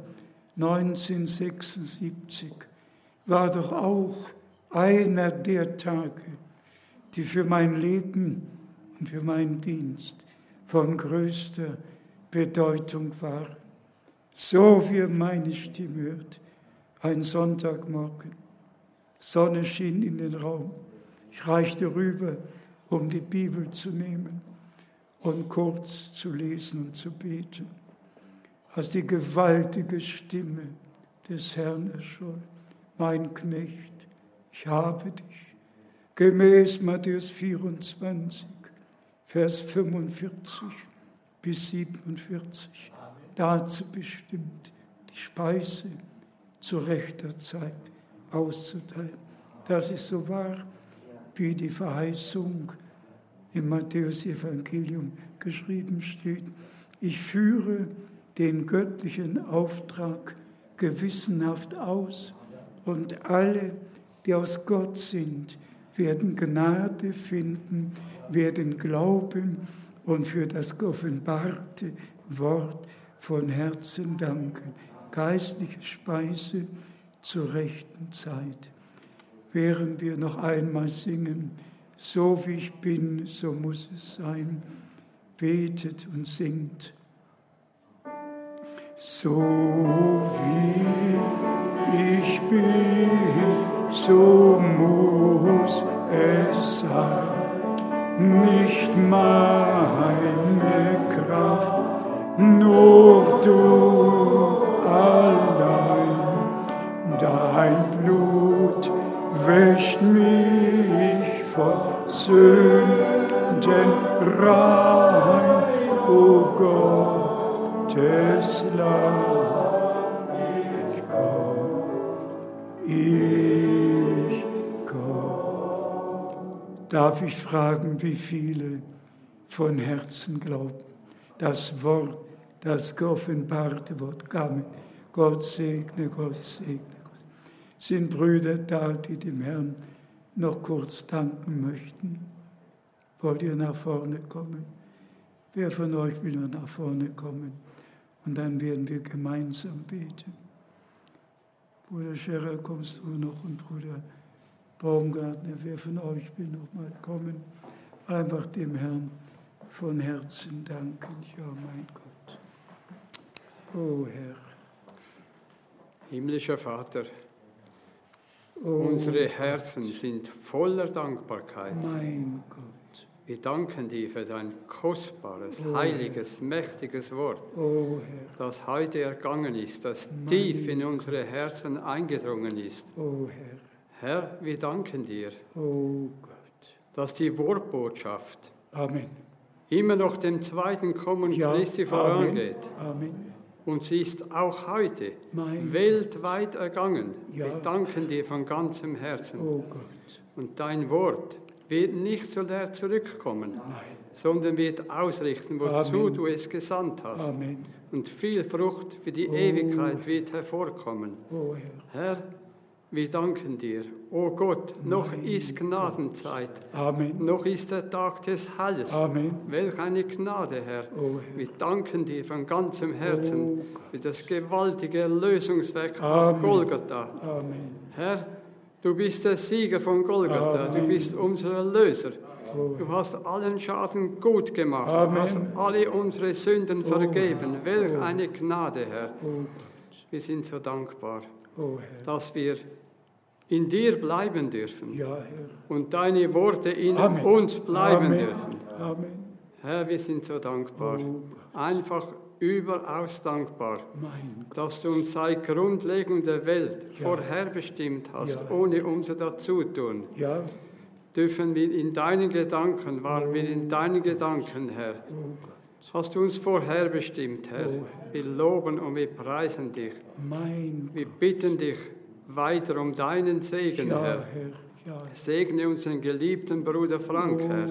[SPEAKER 4] 1976 war doch auch einer der Tage, die für mein Leben und für meinen Dienst von größter Bedeutung waren. So wie meine Stimme hört, ein Sonntagmorgen. Sonne schien in den Raum. Ich reichte rüber, um die Bibel zu nehmen und kurz zu lesen und zu beten, als die gewaltige Stimme des Herrn erscholl. Mein Knecht, ich habe dich, gemäß Matthäus 24, Vers 45 bis 47, dazu bestimmt, die Speise zu rechter Zeit auszuteilen. Das ist so wahr, wie die Verheißung im Matthäus-Evangelium geschrieben steht. Ich führe den göttlichen Auftrag gewissenhaft aus und alle, die aus Gott sind, werden Gnade finden, werden glauben und für das geoffenbarte Wort von Herzen danken. Geistliche Speise zur rechten Zeit. Während wir noch einmal singen, so wie ich bin, so muss es sein, betet und singt. So wie ich bin, so muss es sein. Nicht meine Kraft, nur du allein. Dein Blut wäscht mich von Sünden rein, o Gottes Lamm. Ich komm. Darf ich fragen, wie viele von Herzen glauben? Das Wort, das geoffenbarte Wort, Amen. Gott segne, Gott segne. Sind Brüder da, die dem Herrn noch kurz danken möchten? Wollt ihr nach vorne kommen? Wer von euch will noch nach vorne kommen? Und dann werden wir gemeinsam beten. Bruder Scherer, kommst du noch? Und Bruder Baumgartner, wer von euch will noch mal kommen? Einfach dem Herrn von Herzen danken. Ja, mein Gott. Oh Herr.
[SPEAKER 3] Himmlischer Vater, unsere Herzen sind voller Dankbarkeit.
[SPEAKER 4] Mein Gott.
[SPEAKER 3] Wir danken dir für dein kostbares, heiliges, mächtiges Wort, das heute ergangen ist, das tief in unsere Herzen eingedrungen ist. Herr, wir danken dir, dass die Wortbotschaft immer noch dem zweiten Kommen Christi vorangeht.
[SPEAKER 4] Amen.
[SPEAKER 3] Und sie ist auch heute weltweit ergangen. Wir danken dir von ganzem Herzen.
[SPEAKER 4] Oh Gott.
[SPEAKER 3] Und dein Wort wird nicht so leer zurückkommen, sondern wird ausrichten, wozu du es gesandt hast.
[SPEAKER 4] Amen.
[SPEAKER 3] Und viel Frucht für die Ewigkeit wird hervorkommen.
[SPEAKER 4] Oh
[SPEAKER 3] Herr, wir danken dir. O Gott, noch ist Gnadenzeit.
[SPEAKER 4] Amen.
[SPEAKER 3] Noch ist der Tag des Heils.
[SPEAKER 4] Amen.
[SPEAKER 3] Welch eine Gnade, Herr.
[SPEAKER 4] Oh Herr.
[SPEAKER 3] Wir danken dir von ganzem Herzen für das gewaltige Erlösungswerk
[SPEAKER 4] Amen.
[SPEAKER 3] auf Golgatha.
[SPEAKER 4] Amen.
[SPEAKER 3] Herr, du bist der Sieger von Golgatha.
[SPEAKER 4] Amen.
[SPEAKER 3] Du bist unser Erlöser. Du hast allen Schaden gut gemacht.
[SPEAKER 4] Amen.
[SPEAKER 3] Du hast alle unsere Sünden vergeben. Welch eine Gnade, Herr. Wir sind so dankbar, dass wir in dir bleiben dürfen
[SPEAKER 4] Ja, Herr.
[SPEAKER 3] und deine Worte in
[SPEAKER 4] Amen.
[SPEAKER 3] uns bleiben
[SPEAKER 4] Amen.
[SPEAKER 3] dürfen.
[SPEAKER 4] Amen.
[SPEAKER 3] Herr, wir sind so dankbar, einfach überaus dankbar,
[SPEAKER 4] Mein Gott.
[SPEAKER 3] dass du uns seit Grundlegung der Welt vorherbestimmt hast, ohne unser Dazutun.
[SPEAKER 4] Ja.
[SPEAKER 3] Dürfen wir in deinen Gedanken, waren wir in deinen Gedanken, Herr. Hast du uns vorherbestimmt, Herr. Wir loben und wir preisen dich.
[SPEAKER 4] Mein
[SPEAKER 3] Wir bitten dich weiter um deinen Segen,
[SPEAKER 4] Ja,
[SPEAKER 3] Herr.
[SPEAKER 4] Herr. Ja.
[SPEAKER 3] Segne unseren geliebten Bruder Frank, Herr.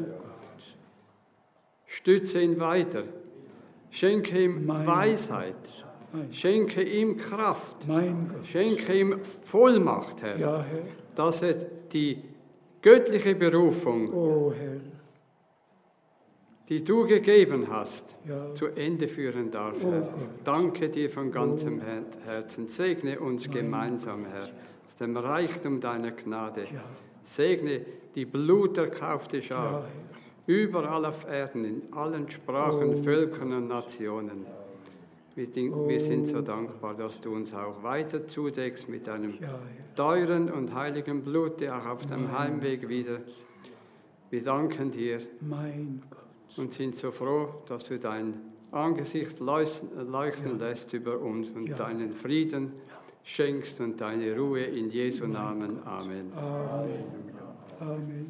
[SPEAKER 3] Stütze ihn weiter. Schenke ihm Weisheit. Schenke ihm Kraft.
[SPEAKER 4] Mein Gott.
[SPEAKER 3] Schenke ihm Vollmacht, Herr.
[SPEAKER 4] Ja, Herr.
[SPEAKER 3] Dass er die göttliche Berufung
[SPEAKER 4] Oh, Herr.
[SPEAKER 3] die du gegeben hast,
[SPEAKER 4] Ja.
[SPEAKER 3] zu Ende führen darf,
[SPEAKER 4] Oh
[SPEAKER 3] Herr.
[SPEAKER 4] Gott.
[SPEAKER 3] Danke dir von ganzem Herzen. Segne uns gemeinsam, Herr, aus dem Reichtum deiner Gnade.
[SPEAKER 4] Ja.
[SPEAKER 3] Segne die bluterkaufte
[SPEAKER 4] Ja,
[SPEAKER 3] Schar,
[SPEAKER 4] Herr.
[SPEAKER 3] überall auf Erden, in allen Sprachen, Völkern und Nationen. Wir sind so dankbar, dass du uns auch weiter zudeckst mit deinem
[SPEAKER 4] Ja, Herr.
[SPEAKER 3] teuren und heiligen Blut, auch auf dem Heimweg wieder. Wir danken dir
[SPEAKER 4] Mein Gott.
[SPEAKER 3] und sind so froh, dass du dein Angesicht leuchten lässt über uns und
[SPEAKER 4] Ja.
[SPEAKER 3] deinen Frieden schenkst und deine Ruhe in Jesu Namen. Amen.
[SPEAKER 4] Amen. Amen.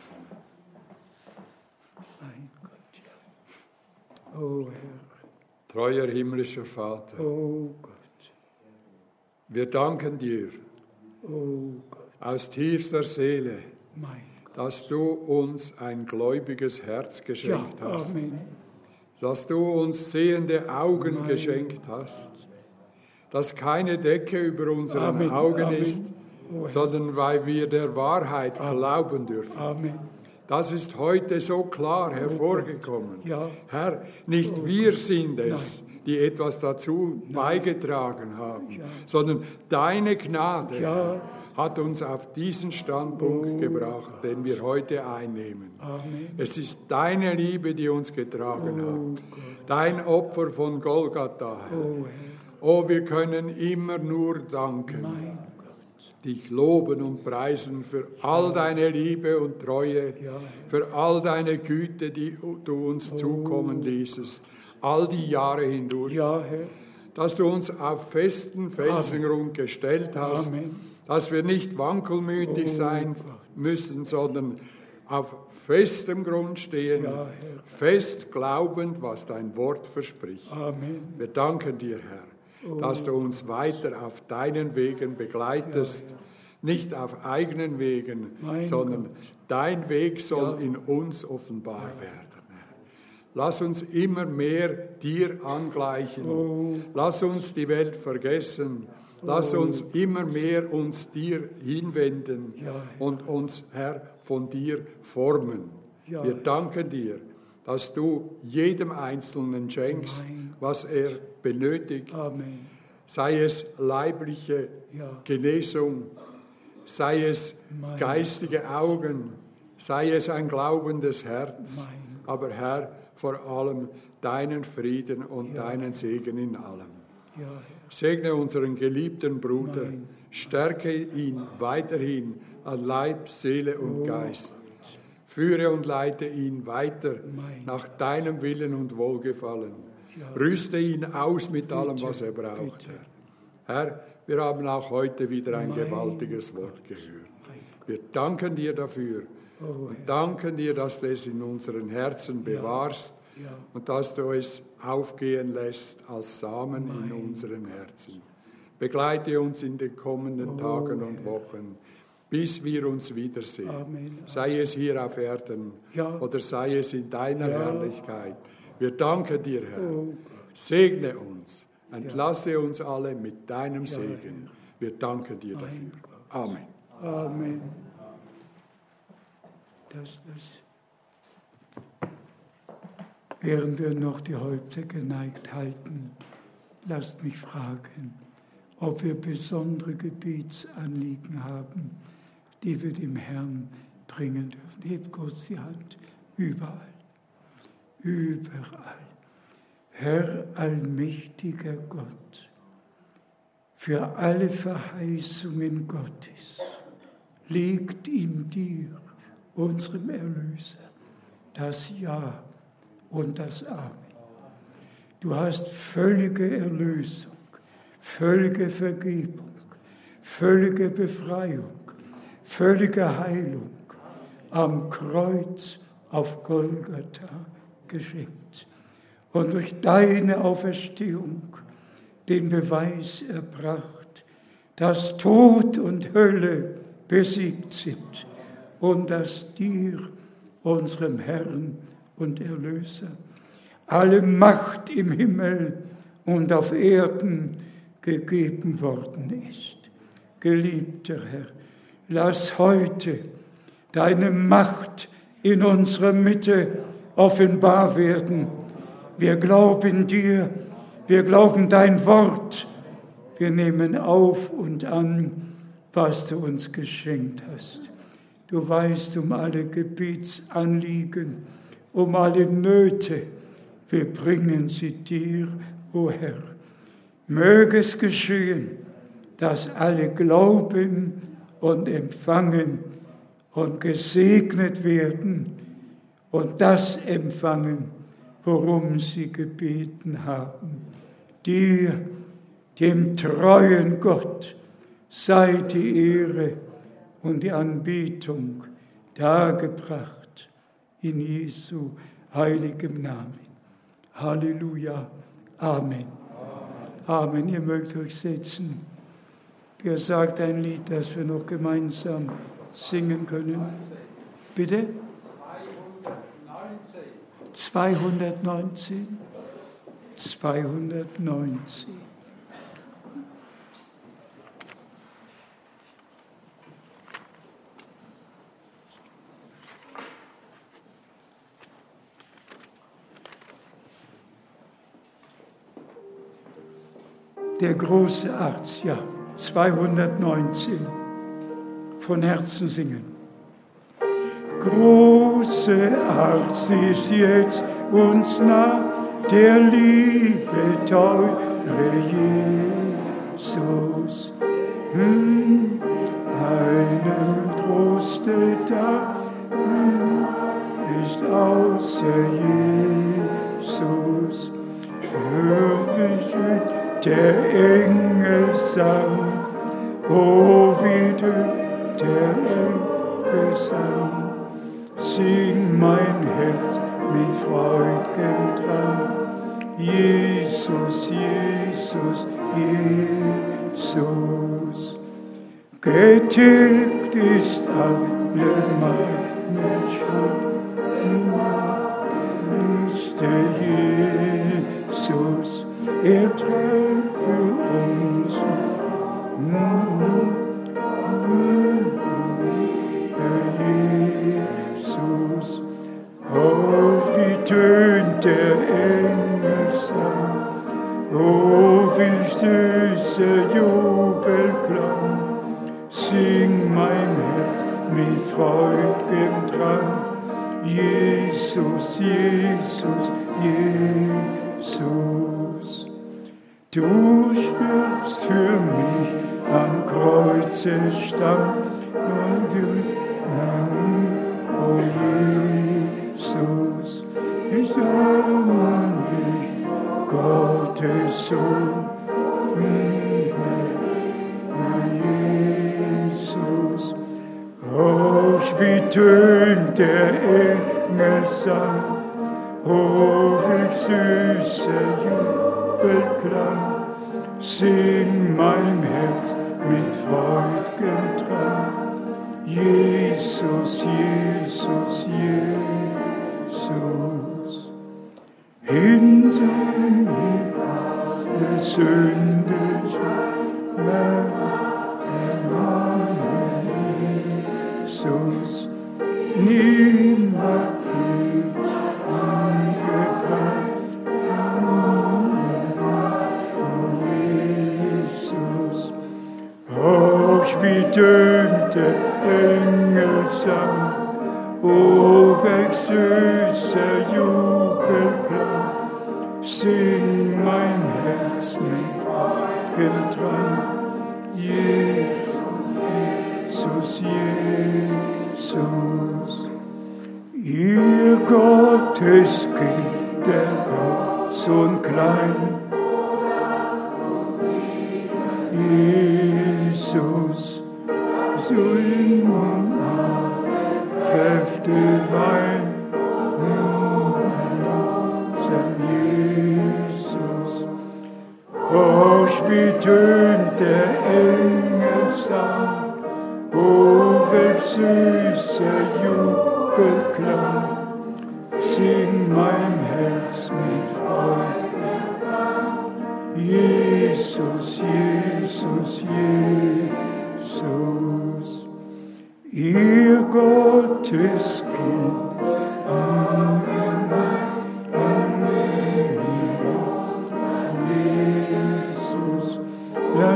[SPEAKER 4] Mein Gott, ja. Oh Herr,
[SPEAKER 6] Treuer himmlischer Vater,
[SPEAKER 4] oh Gott,
[SPEAKER 6] wir danken dir
[SPEAKER 4] oh Gott,
[SPEAKER 6] aus tiefster Seele,
[SPEAKER 4] mein Gott.
[SPEAKER 6] dass du uns ein gläubiges Herz
[SPEAKER 4] Ja,
[SPEAKER 6] geschenkt hast,
[SPEAKER 4] Amen.
[SPEAKER 6] dass du uns sehende Augen
[SPEAKER 4] Mein
[SPEAKER 6] geschenkt hast, dass keine Decke über unseren
[SPEAKER 4] Amen,
[SPEAKER 6] Augen
[SPEAKER 4] Amen.
[SPEAKER 6] ist,
[SPEAKER 4] Oh Herr.
[SPEAKER 6] sondern weil wir der Wahrheit glauben dürfen.
[SPEAKER 4] Amen.
[SPEAKER 6] Das ist heute so klar hervorgekommen.
[SPEAKER 4] Ja.
[SPEAKER 6] Herr, nicht wir sind es, die etwas dazu beigetragen haben, sondern deine Gnade
[SPEAKER 4] Ja.
[SPEAKER 6] hat uns auf diesen Standpunkt gebracht, den wir heute einnehmen.
[SPEAKER 4] Amen.
[SPEAKER 6] Es ist deine Liebe, die uns getragen hat. Dein Opfer von Golgatha. Herr.
[SPEAKER 4] Oh Herr,
[SPEAKER 6] Oh, wir können immer nur danken,
[SPEAKER 4] mein Gott.
[SPEAKER 6] dich loben und preisen für all deine Liebe und Treue,
[SPEAKER 4] Ja.
[SPEAKER 6] für all deine Güte, die du uns zukommen ließest, all die Jahre hindurch,
[SPEAKER 4] Ja, Herr.
[SPEAKER 6] dass du uns auf festen Felsengrund gestellt hast,
[SPEAKER 4] Amen.
[SPEAKER 6] dass wir nicht wankelmütig sein müssen, sondern auf festem Grund stehen,
[SPEAKER 4] Ja, Herr.
[SPEAKER 6] fest glaubend, was dein Wort verspricht.
[SPEAKER 4] Amen.
[SPEAKER 6] Wir danken dir, Herr, dass du uns weiter auf deinen Wegen begleitest, nicht auf eigenen Wegen,
[SPEAKER 4] Mein
[SPEAKER 6] sondern
[SPEAKER 4] Gott.
[SPEAKER 6] dein Weg soll
[SPEAKER 4] Ja.
[SPEAKER 6] in uns offenbar werden. Herr. Lass uns immer mehr dir angleichen. Lass uns die Welt vergessen. Lass uns immer mehr uns dir hinwenden
[SPEAKER 4] Ja.
[SPEAKER 6] und uns, Herr, von dir formen.
[SPEAKER 4] Ja.
[SPEAKER 6] Wir danken dir, dass du jedem Einzelnen schenkst, was er benötigt,
[SPEAKER 4] Amen.
[SPEAKER 6] sei es leibliche
[SPEAKER 4] Ja.
[SPEAKER 6] Genesung, sei es geistige Augen, sei es ein glaubendes Herz, aber Herr, vor allem deinen Frieden und deinen Segen in allem.
[SPEAKER 4] Ja, Herr.
[SPEAKER 6] Segne unseren geliebten Bruder, stärke ihn weiterhin an Leib, Seele und Geist. Führe und leite ihn weiter nach deinem Willen und Wohlgefallen. Rüste ihn aus mit allem, was er braucht, Herr. Herr, wir haben auch heute wieder ein gewaltiges Wort gehört. Wir danken dir dafür und danken dir, dass du es in unseren Herzen bewahrst und dass du es aufgehen lässt als Samen in unseren Herzen. Begleite uns in den kommenden Tagen und Wochen, bis wir uns wiedersehen.
[SPEAKER 4] Amen.
[SPEAKER 6] Sei es hier auf Erden
[SPEAKER 4] Ja.
[SPEAKER 6] oder sei es in deiner Herrlichkeit. Wir danken dir, Herr.
[SPEAKER 4] Oh
[SPEAKER 6] Segne uns, entlasse uns alle mit deinem Segen. Wir danken dir dafür. Amen.
[SPEAKER 4] Amen. Während wir noch die Häupter geneigt halten, lasst mich fragen, ob wir besondere Gebetsanliegen haben, die wir dem Herrn bringen dürfen. Hebt kurz die Hand. Überall. Überall. Herr allmächtiger Gott, für alle Verheißungen Gottes liegt in dir, unserem Erlöser, das Ja und das Amen. Du hast völlige Erlösung, völlige Vergebung, völlige Befreiung, völlige Heilung am Kreuz auf Golgatha geschenkt und durch deine Auferstehung den Beweis erbracht, dass Tod und Hölle besiegt sind und dass dir, unserem Herrn und Erlöser, alle Macht im Himmel und auf Erden gegeben worden ist. Geliebter Herr, lass heute deine Macht in unserer Mitte offenbar werden. Wir glauben dir, wir glauben dein Wort. Wir nehmen auf und an, was du uns geschenkt hast. Du weißt um alle Gebetsanliegen, um alle Nöte. Wir bringen sie dir, o Herr. Möge es geschehen, dass alle glauben und empfangen und gesegnet werden und das empfangen, worum sie gebeten haben. Dir, dem treuen Gott, sei die Ehre und die Anbetung dargebracht in Jesu heiligem Namen. Halleluja. Amen. Amen. Ihr mögt euch setzen. Wer sagt ein Lied, das wir noch gemeinsam singen können? Bitte? 219. 219. Der große Arzt, ja, 219. Von Herzen singen. Große Arzt ist jetzt uns nah, der liebe, teure Jesus. Einem Troste da ist außer Jesus. Hör der Engel sang, o wieder der Engel sang. Sing mein Herz mit freud'gem Drang, Jesus, Jesus, Jesus. Getilgt ist alle meine Schuld, ist der Jesus, trägt für uns. Jesus, auf wie tönt der Engelsang, oh wie süßer Jubelklang, sing mein Herz mit freud'gem Drang, Jesus, Jesus, Jesus. Du stirbst für mich am Kreuze Stamm, und du, oh Jesus, ich sah dich, Gottes Sohn, Jesus. Oh, wie tönt der Engelsang, oh, wie süßer Jubelklang, sing mein Herz mit freud'gem Drang, Jesus, Jesus, Jesus. Hinter mir alle Sünde, Jesus, niemand angebracht. Jesus, auch wie tönt der Engelsang, oh, welch süßer Jubelklang, sing mein Herz mit freud'gem Drang, Jesus, Jesus. Ihr Gotteskind, der Gott so klein, Jesus, so immer Kräfte wein, sein Jesus. Och, wie tönt der Engelsang, oh, welch süßer Jubelklang, sing mein Herz mit Freude. Jesus, Jesus, Jesus. Ihr Gotteskind, Amen.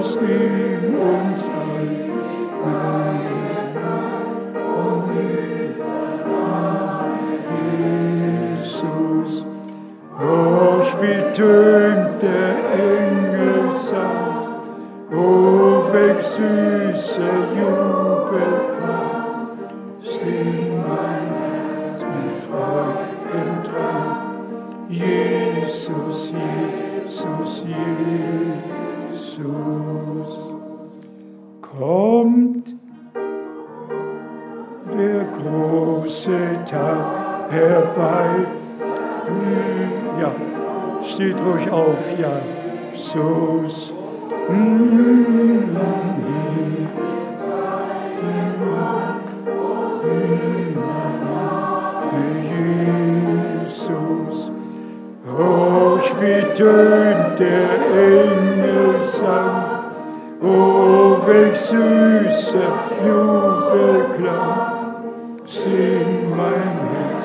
[SPEAKER 4] ist ihm unser Jesus. Oh, wie tönt der Engelsang, oh, welch süße Jubelklang, sing mein Herz mit Freudendrang. Jesus, Jesus, Jesus. Kommt der große Tag herbei. Ja, steht ruhig auf, ja, Jesus. Jesus. Oh, wie tönt der Engelsang, oh, welch süßer Jubelklang, sing mein Herz.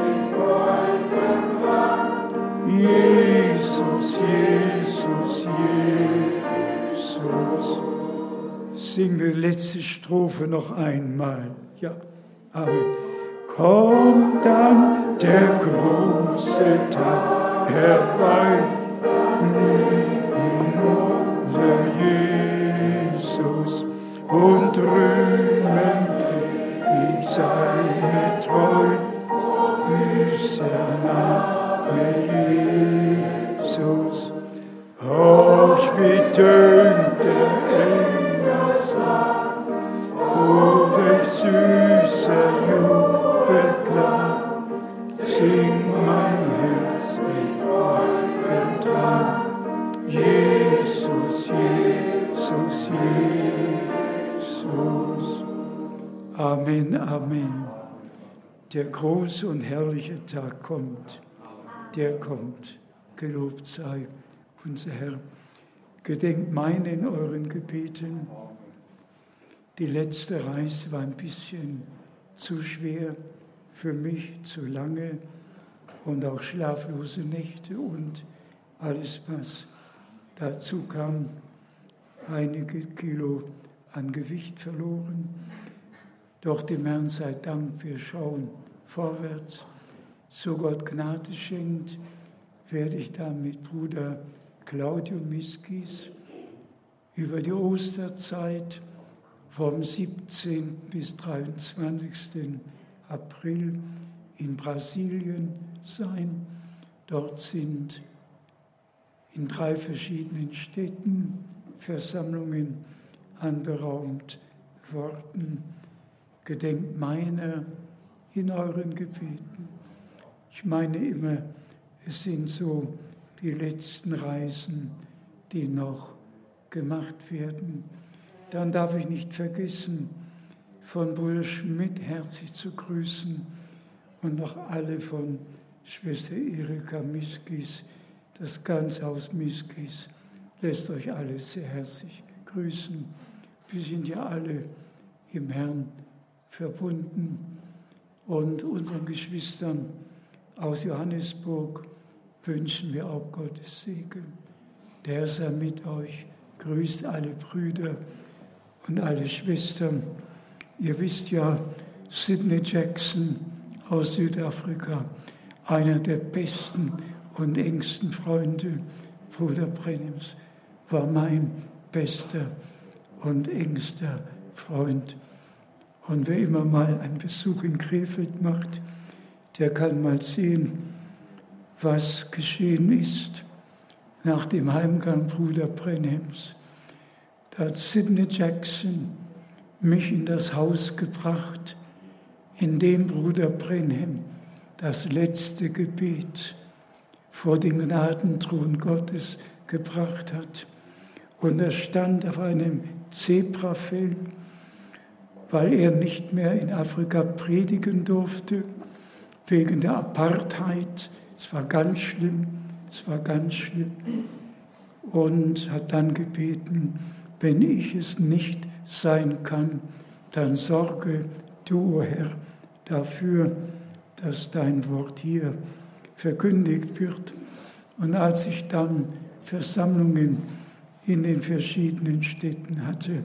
[SPEAKER 4] Jesus, Jesus, Jesus. Singen wir die letzte Strophe noch einmal. Ja, Amen. Kommt dann der große Tag herbei, unser Jesus, und rühmen dich seine Treu, dieser Name Jesus. Oh, wie tönt der Engelsang, oh, welch süßer Jubelklang, sing mein Herz mit Freudendrang. Jesus, Jesus, Jesus. Amen, Amen. Der große und herrliche Tag kommt, der kommt. Gelobt sei unser Herr. Gedenkt meine in euren Gebeten. Die letzte Reise war ein bisschen zu schwer für mich, zu lange und auch schlaflose Nächte und alles, was dazu kam, einige Kilo an Gewicht verloren. Doch dem Herrn sei Dank, wir schauen vorwärts. So Gott Gnade schenkt, werde ich dann mit Bruder Claudio Miskis über die Osterzeit vom 17. bis 23. April in Brasilien sein. Dort sind in 3 verschiedenen Städten Versammlungen anberaumt worden. Gedenkt meiner in euren Gebeten. Ich meine immer, es sind so die letzten Reisen, die noch gemacht werden. Dann darf ich nicht vergessen, von Bruder Schmidt herzlich zu grüßen und noch alle von Schwester Erika Miskis, das ganze Haus Miskis lässt euch alle sehr herzlich grüßen. Wir sind ja alle im Herrn verbunden und unseren Geschwistern aus Johannesburg wünschen wir auch Gottes Segen. Der Herr sei mit euch, grüßt alle Brüder und alle Schwestern. Ihr wisst ja, Sidney Jackson aus Südafrika, einer der besten und engsten Freunde Bruder Brennims, war mein bester und engster Freund. Und wer immer mal einen Besuch in Krefeld macht, der kann mal sehen, was geschehen ist nach dem Heimgang Bruder Brennims. Da hat Sidney Jackson mich in das Haus gebracht, in dem Bruder Brenham das letzte Gebet vor den Gnadenthron Gottes gebracht hat. Und er stand auf einem Zebrafell, weil er nicht mehr in Afrika predigen durfte, wegen der Apartheid. Es war ganz schlimm, Und hat dann gebeten, wenn ich es nicht sein kann, dann sorge du, o Herr, dafür, dass dein Wort hier verkündigt wird. Und als ich dann Versammlungen in den verschiedenen Städten hatte,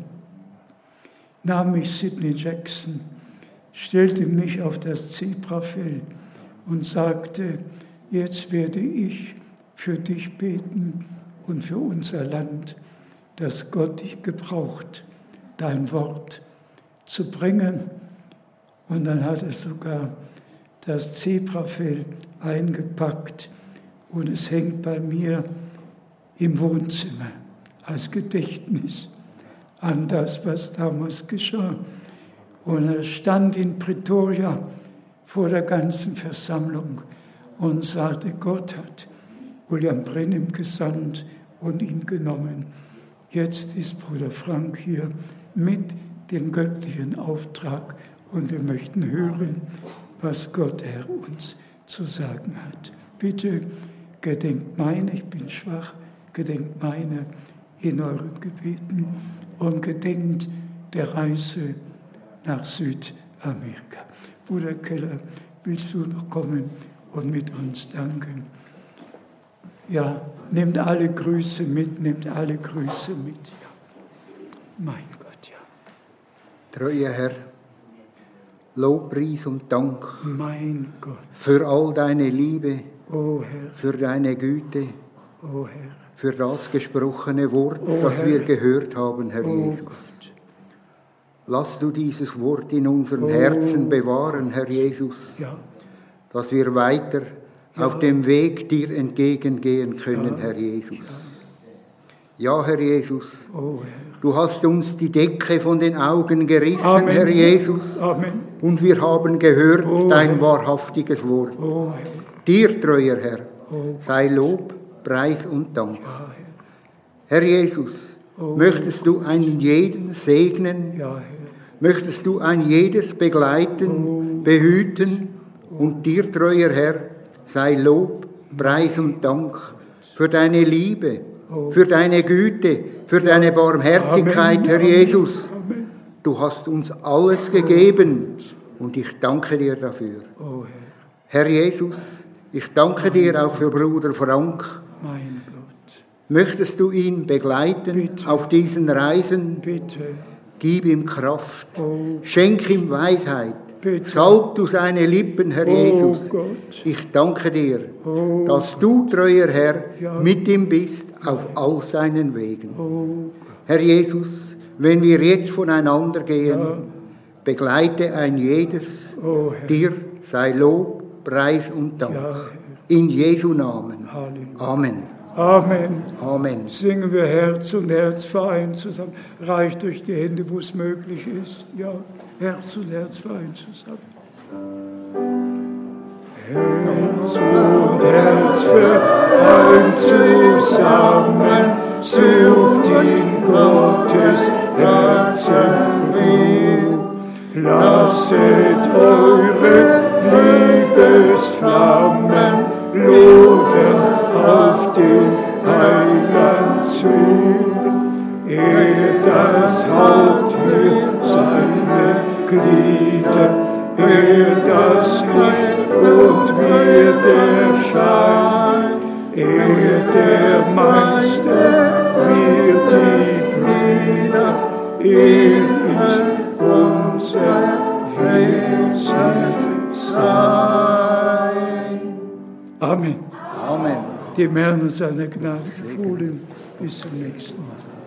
[SPEAKER 4] nahm mich Sidney Jackson, stellte mich auf das Zebrafell und sagte, jetzt werde ich für dich beten und für unser Land, dass Gott dich gebraucht, dein Wort zu bringen. Und dann hat er sogar das Zebrafell eingepackt und es hängt bei mir im Wohnzimmer als Gedächtnis an das, was damals geschah. Und er stand in Pretoria vor der ganzen Versammlung und sagte, Gott hat William Branham gesandt und ihn genommen. Jetzt ist Bruder Frank hier mit dem göttlichen Auftrag und wir möchten hören, was Gott Herr uns zu sagen hat. Bitte gedenkt meine, ich bin schwach, gedenkt meine in euren Gebeten und gedenkt der Reise nach Südamerika. Bruder Keller, willst du noch kommen und mit uns danken? Ja, nehmt alle Grüße mit, nehmt alle Grüße mit. Ja. Mein Gott, ja.
[SPEAKER 2] Treuer Herr, Lobpreis und Dank
[SPEAKER 4] Mein Gott.
[SPEAKER 2] für all deine Liebe,
[SPEAKER 4] O Herr,
[SPEAKER 2] für deine Güte,
[SPEAKER 4] o Herr,
[SPEAKER 2] für das gesprochene Wort,
[SPEAKER 4] O
[SPEAKER 2] das
[SPEAKER 4] Herr.
[SPEAKER 2] wir gehört haben, Herr
[SPEAKER 4] o
[SPEAKER 2] Jesus.
[SPEAKER 4] Gott.
[SPEAKER 2] Lass du dieses Wort in unseren Herzen bewahren, Herr Jesus,
[SPEAKER 4] Ja,
[SPEAKER 2] dass wir weiter auf dem Weg dir entgegengehen können, Herr Jesus. Ja, Herr Jesus,
[SPEAKER 4] o Herr.
[SPEAKER 2] du hast uns die Decke von den Augen gerissen,
[SPEAKER 4] Amen.
[SPEAKER 2] Herr Jesus,
[SPEAKER 4] Amen.
[SPEAKER 2] und wir haben gehört
[SPEAKER 4] Oh,
[SPEAKER 2] dein
[SPEAKER 4] Herr.
[SPEAKER 2] wahrhaftiges Wort.
[SPEAKER 4] O Herr,
[SPEAKER 2] Dir, treuer Herr,
[SPEAKER 4] Oh.
[SPEAKER 2] sei Lob, Preis und Dank.
[SPEAKER 4] ja, Herr.
[SPEAKER 2] Herr Jesus,
[SPEAKER 4] Oh.
[SPEAKER 2] möchtest du einen jeden segnen,
[SPEAKER 4] Ja, Herr.
[SPEAKER 2] möchtest du ein jedes begleiten, behüten und dir, treuer Herr, sei Lob, Preis und Dank für deine Liebe, für deine Güte, für deine Barmherzigkeit,
[SPEAKER 4] Amen.
[SPEAKER 2] Herr Jesus.
[SPEAKER 4] Amen.
[SPEAKER 2] Du hast uns alles gegeben und ich danke dir dafür.
[SPEAKER 4] O Herr,
[SPEAKER 2] Herr Jesus, ich danke dir auch für Bruder Frank.
[SPEAKER 4] mein Gott.
[SPEAKER 2] Möchtest du ihn begleiten
[SPEAKER 4] Bitte.
[SPEAKER 2] auf diesen Reisen?
[SPEAKER 4] Bitte.
[SPEAKER 2] Gib ihm Kraft,
[SPEAKER 4] Oh,
[SPEAKER 2] schenk ihm Weisheit,
[SPEAKER 4] Bitte.
[SPEAKER 2] salb du seine Lippen, Herr
[SPEAKER 4] oh
[SPEAKER 2] Jesus.
[SPEAKER 4] Gott.
[SPEAKER 2] Ich danke dir,
[SPEAKER 4] Oh,
[SPEAKER 2] dass du, treuer Herr,
[SPEAKER 4] Ja.
[SPEAKER 2] mit ihm bist auf all seinen Wegen.
[SPEAKER 4] oh,
[SPEAKER 2] Herr Jesus, wenn wir jetzt voneinander gehen,
[SPEAKER 4] Ja.
[SPEAKER 2] begleite ein jedes,
[SPEAKER 4] oh Herr.
[SPEAKER 2] dir sei Lob, Preis und Dank.
[SPEAKER 4] Ja, Herr.
[SPEAKER 2] In Jesu Namen.
[SPEAKER 4] Halleluja.
[SPEAKER 2] Amen.
[SPEAKER 4] Amen.
[SPEAKER 2] Amen.
[SPEAKER 4] Singen wir Herz und Herz vereint zusammen. Reicht euch die Hände, wo es möglich ist. Ja, Herz und Herz vereint zusammen. Herz und Herz vereint zusammen. Sucht in Gottes Herzen Ruhe. Lasset eure Liebesflammen lodern auf den Heiland zu. Er das Haupt für seine Glieder, er das Licht und wir der Schein. Er der Meister, wir die Brüder, er ist unser Wesen. Amen.
[SPEAKER 2] Amen.
[SPEAKER 4] Dem Herrn und seiner Gnade befohlen. Bis zum nächsten Mal.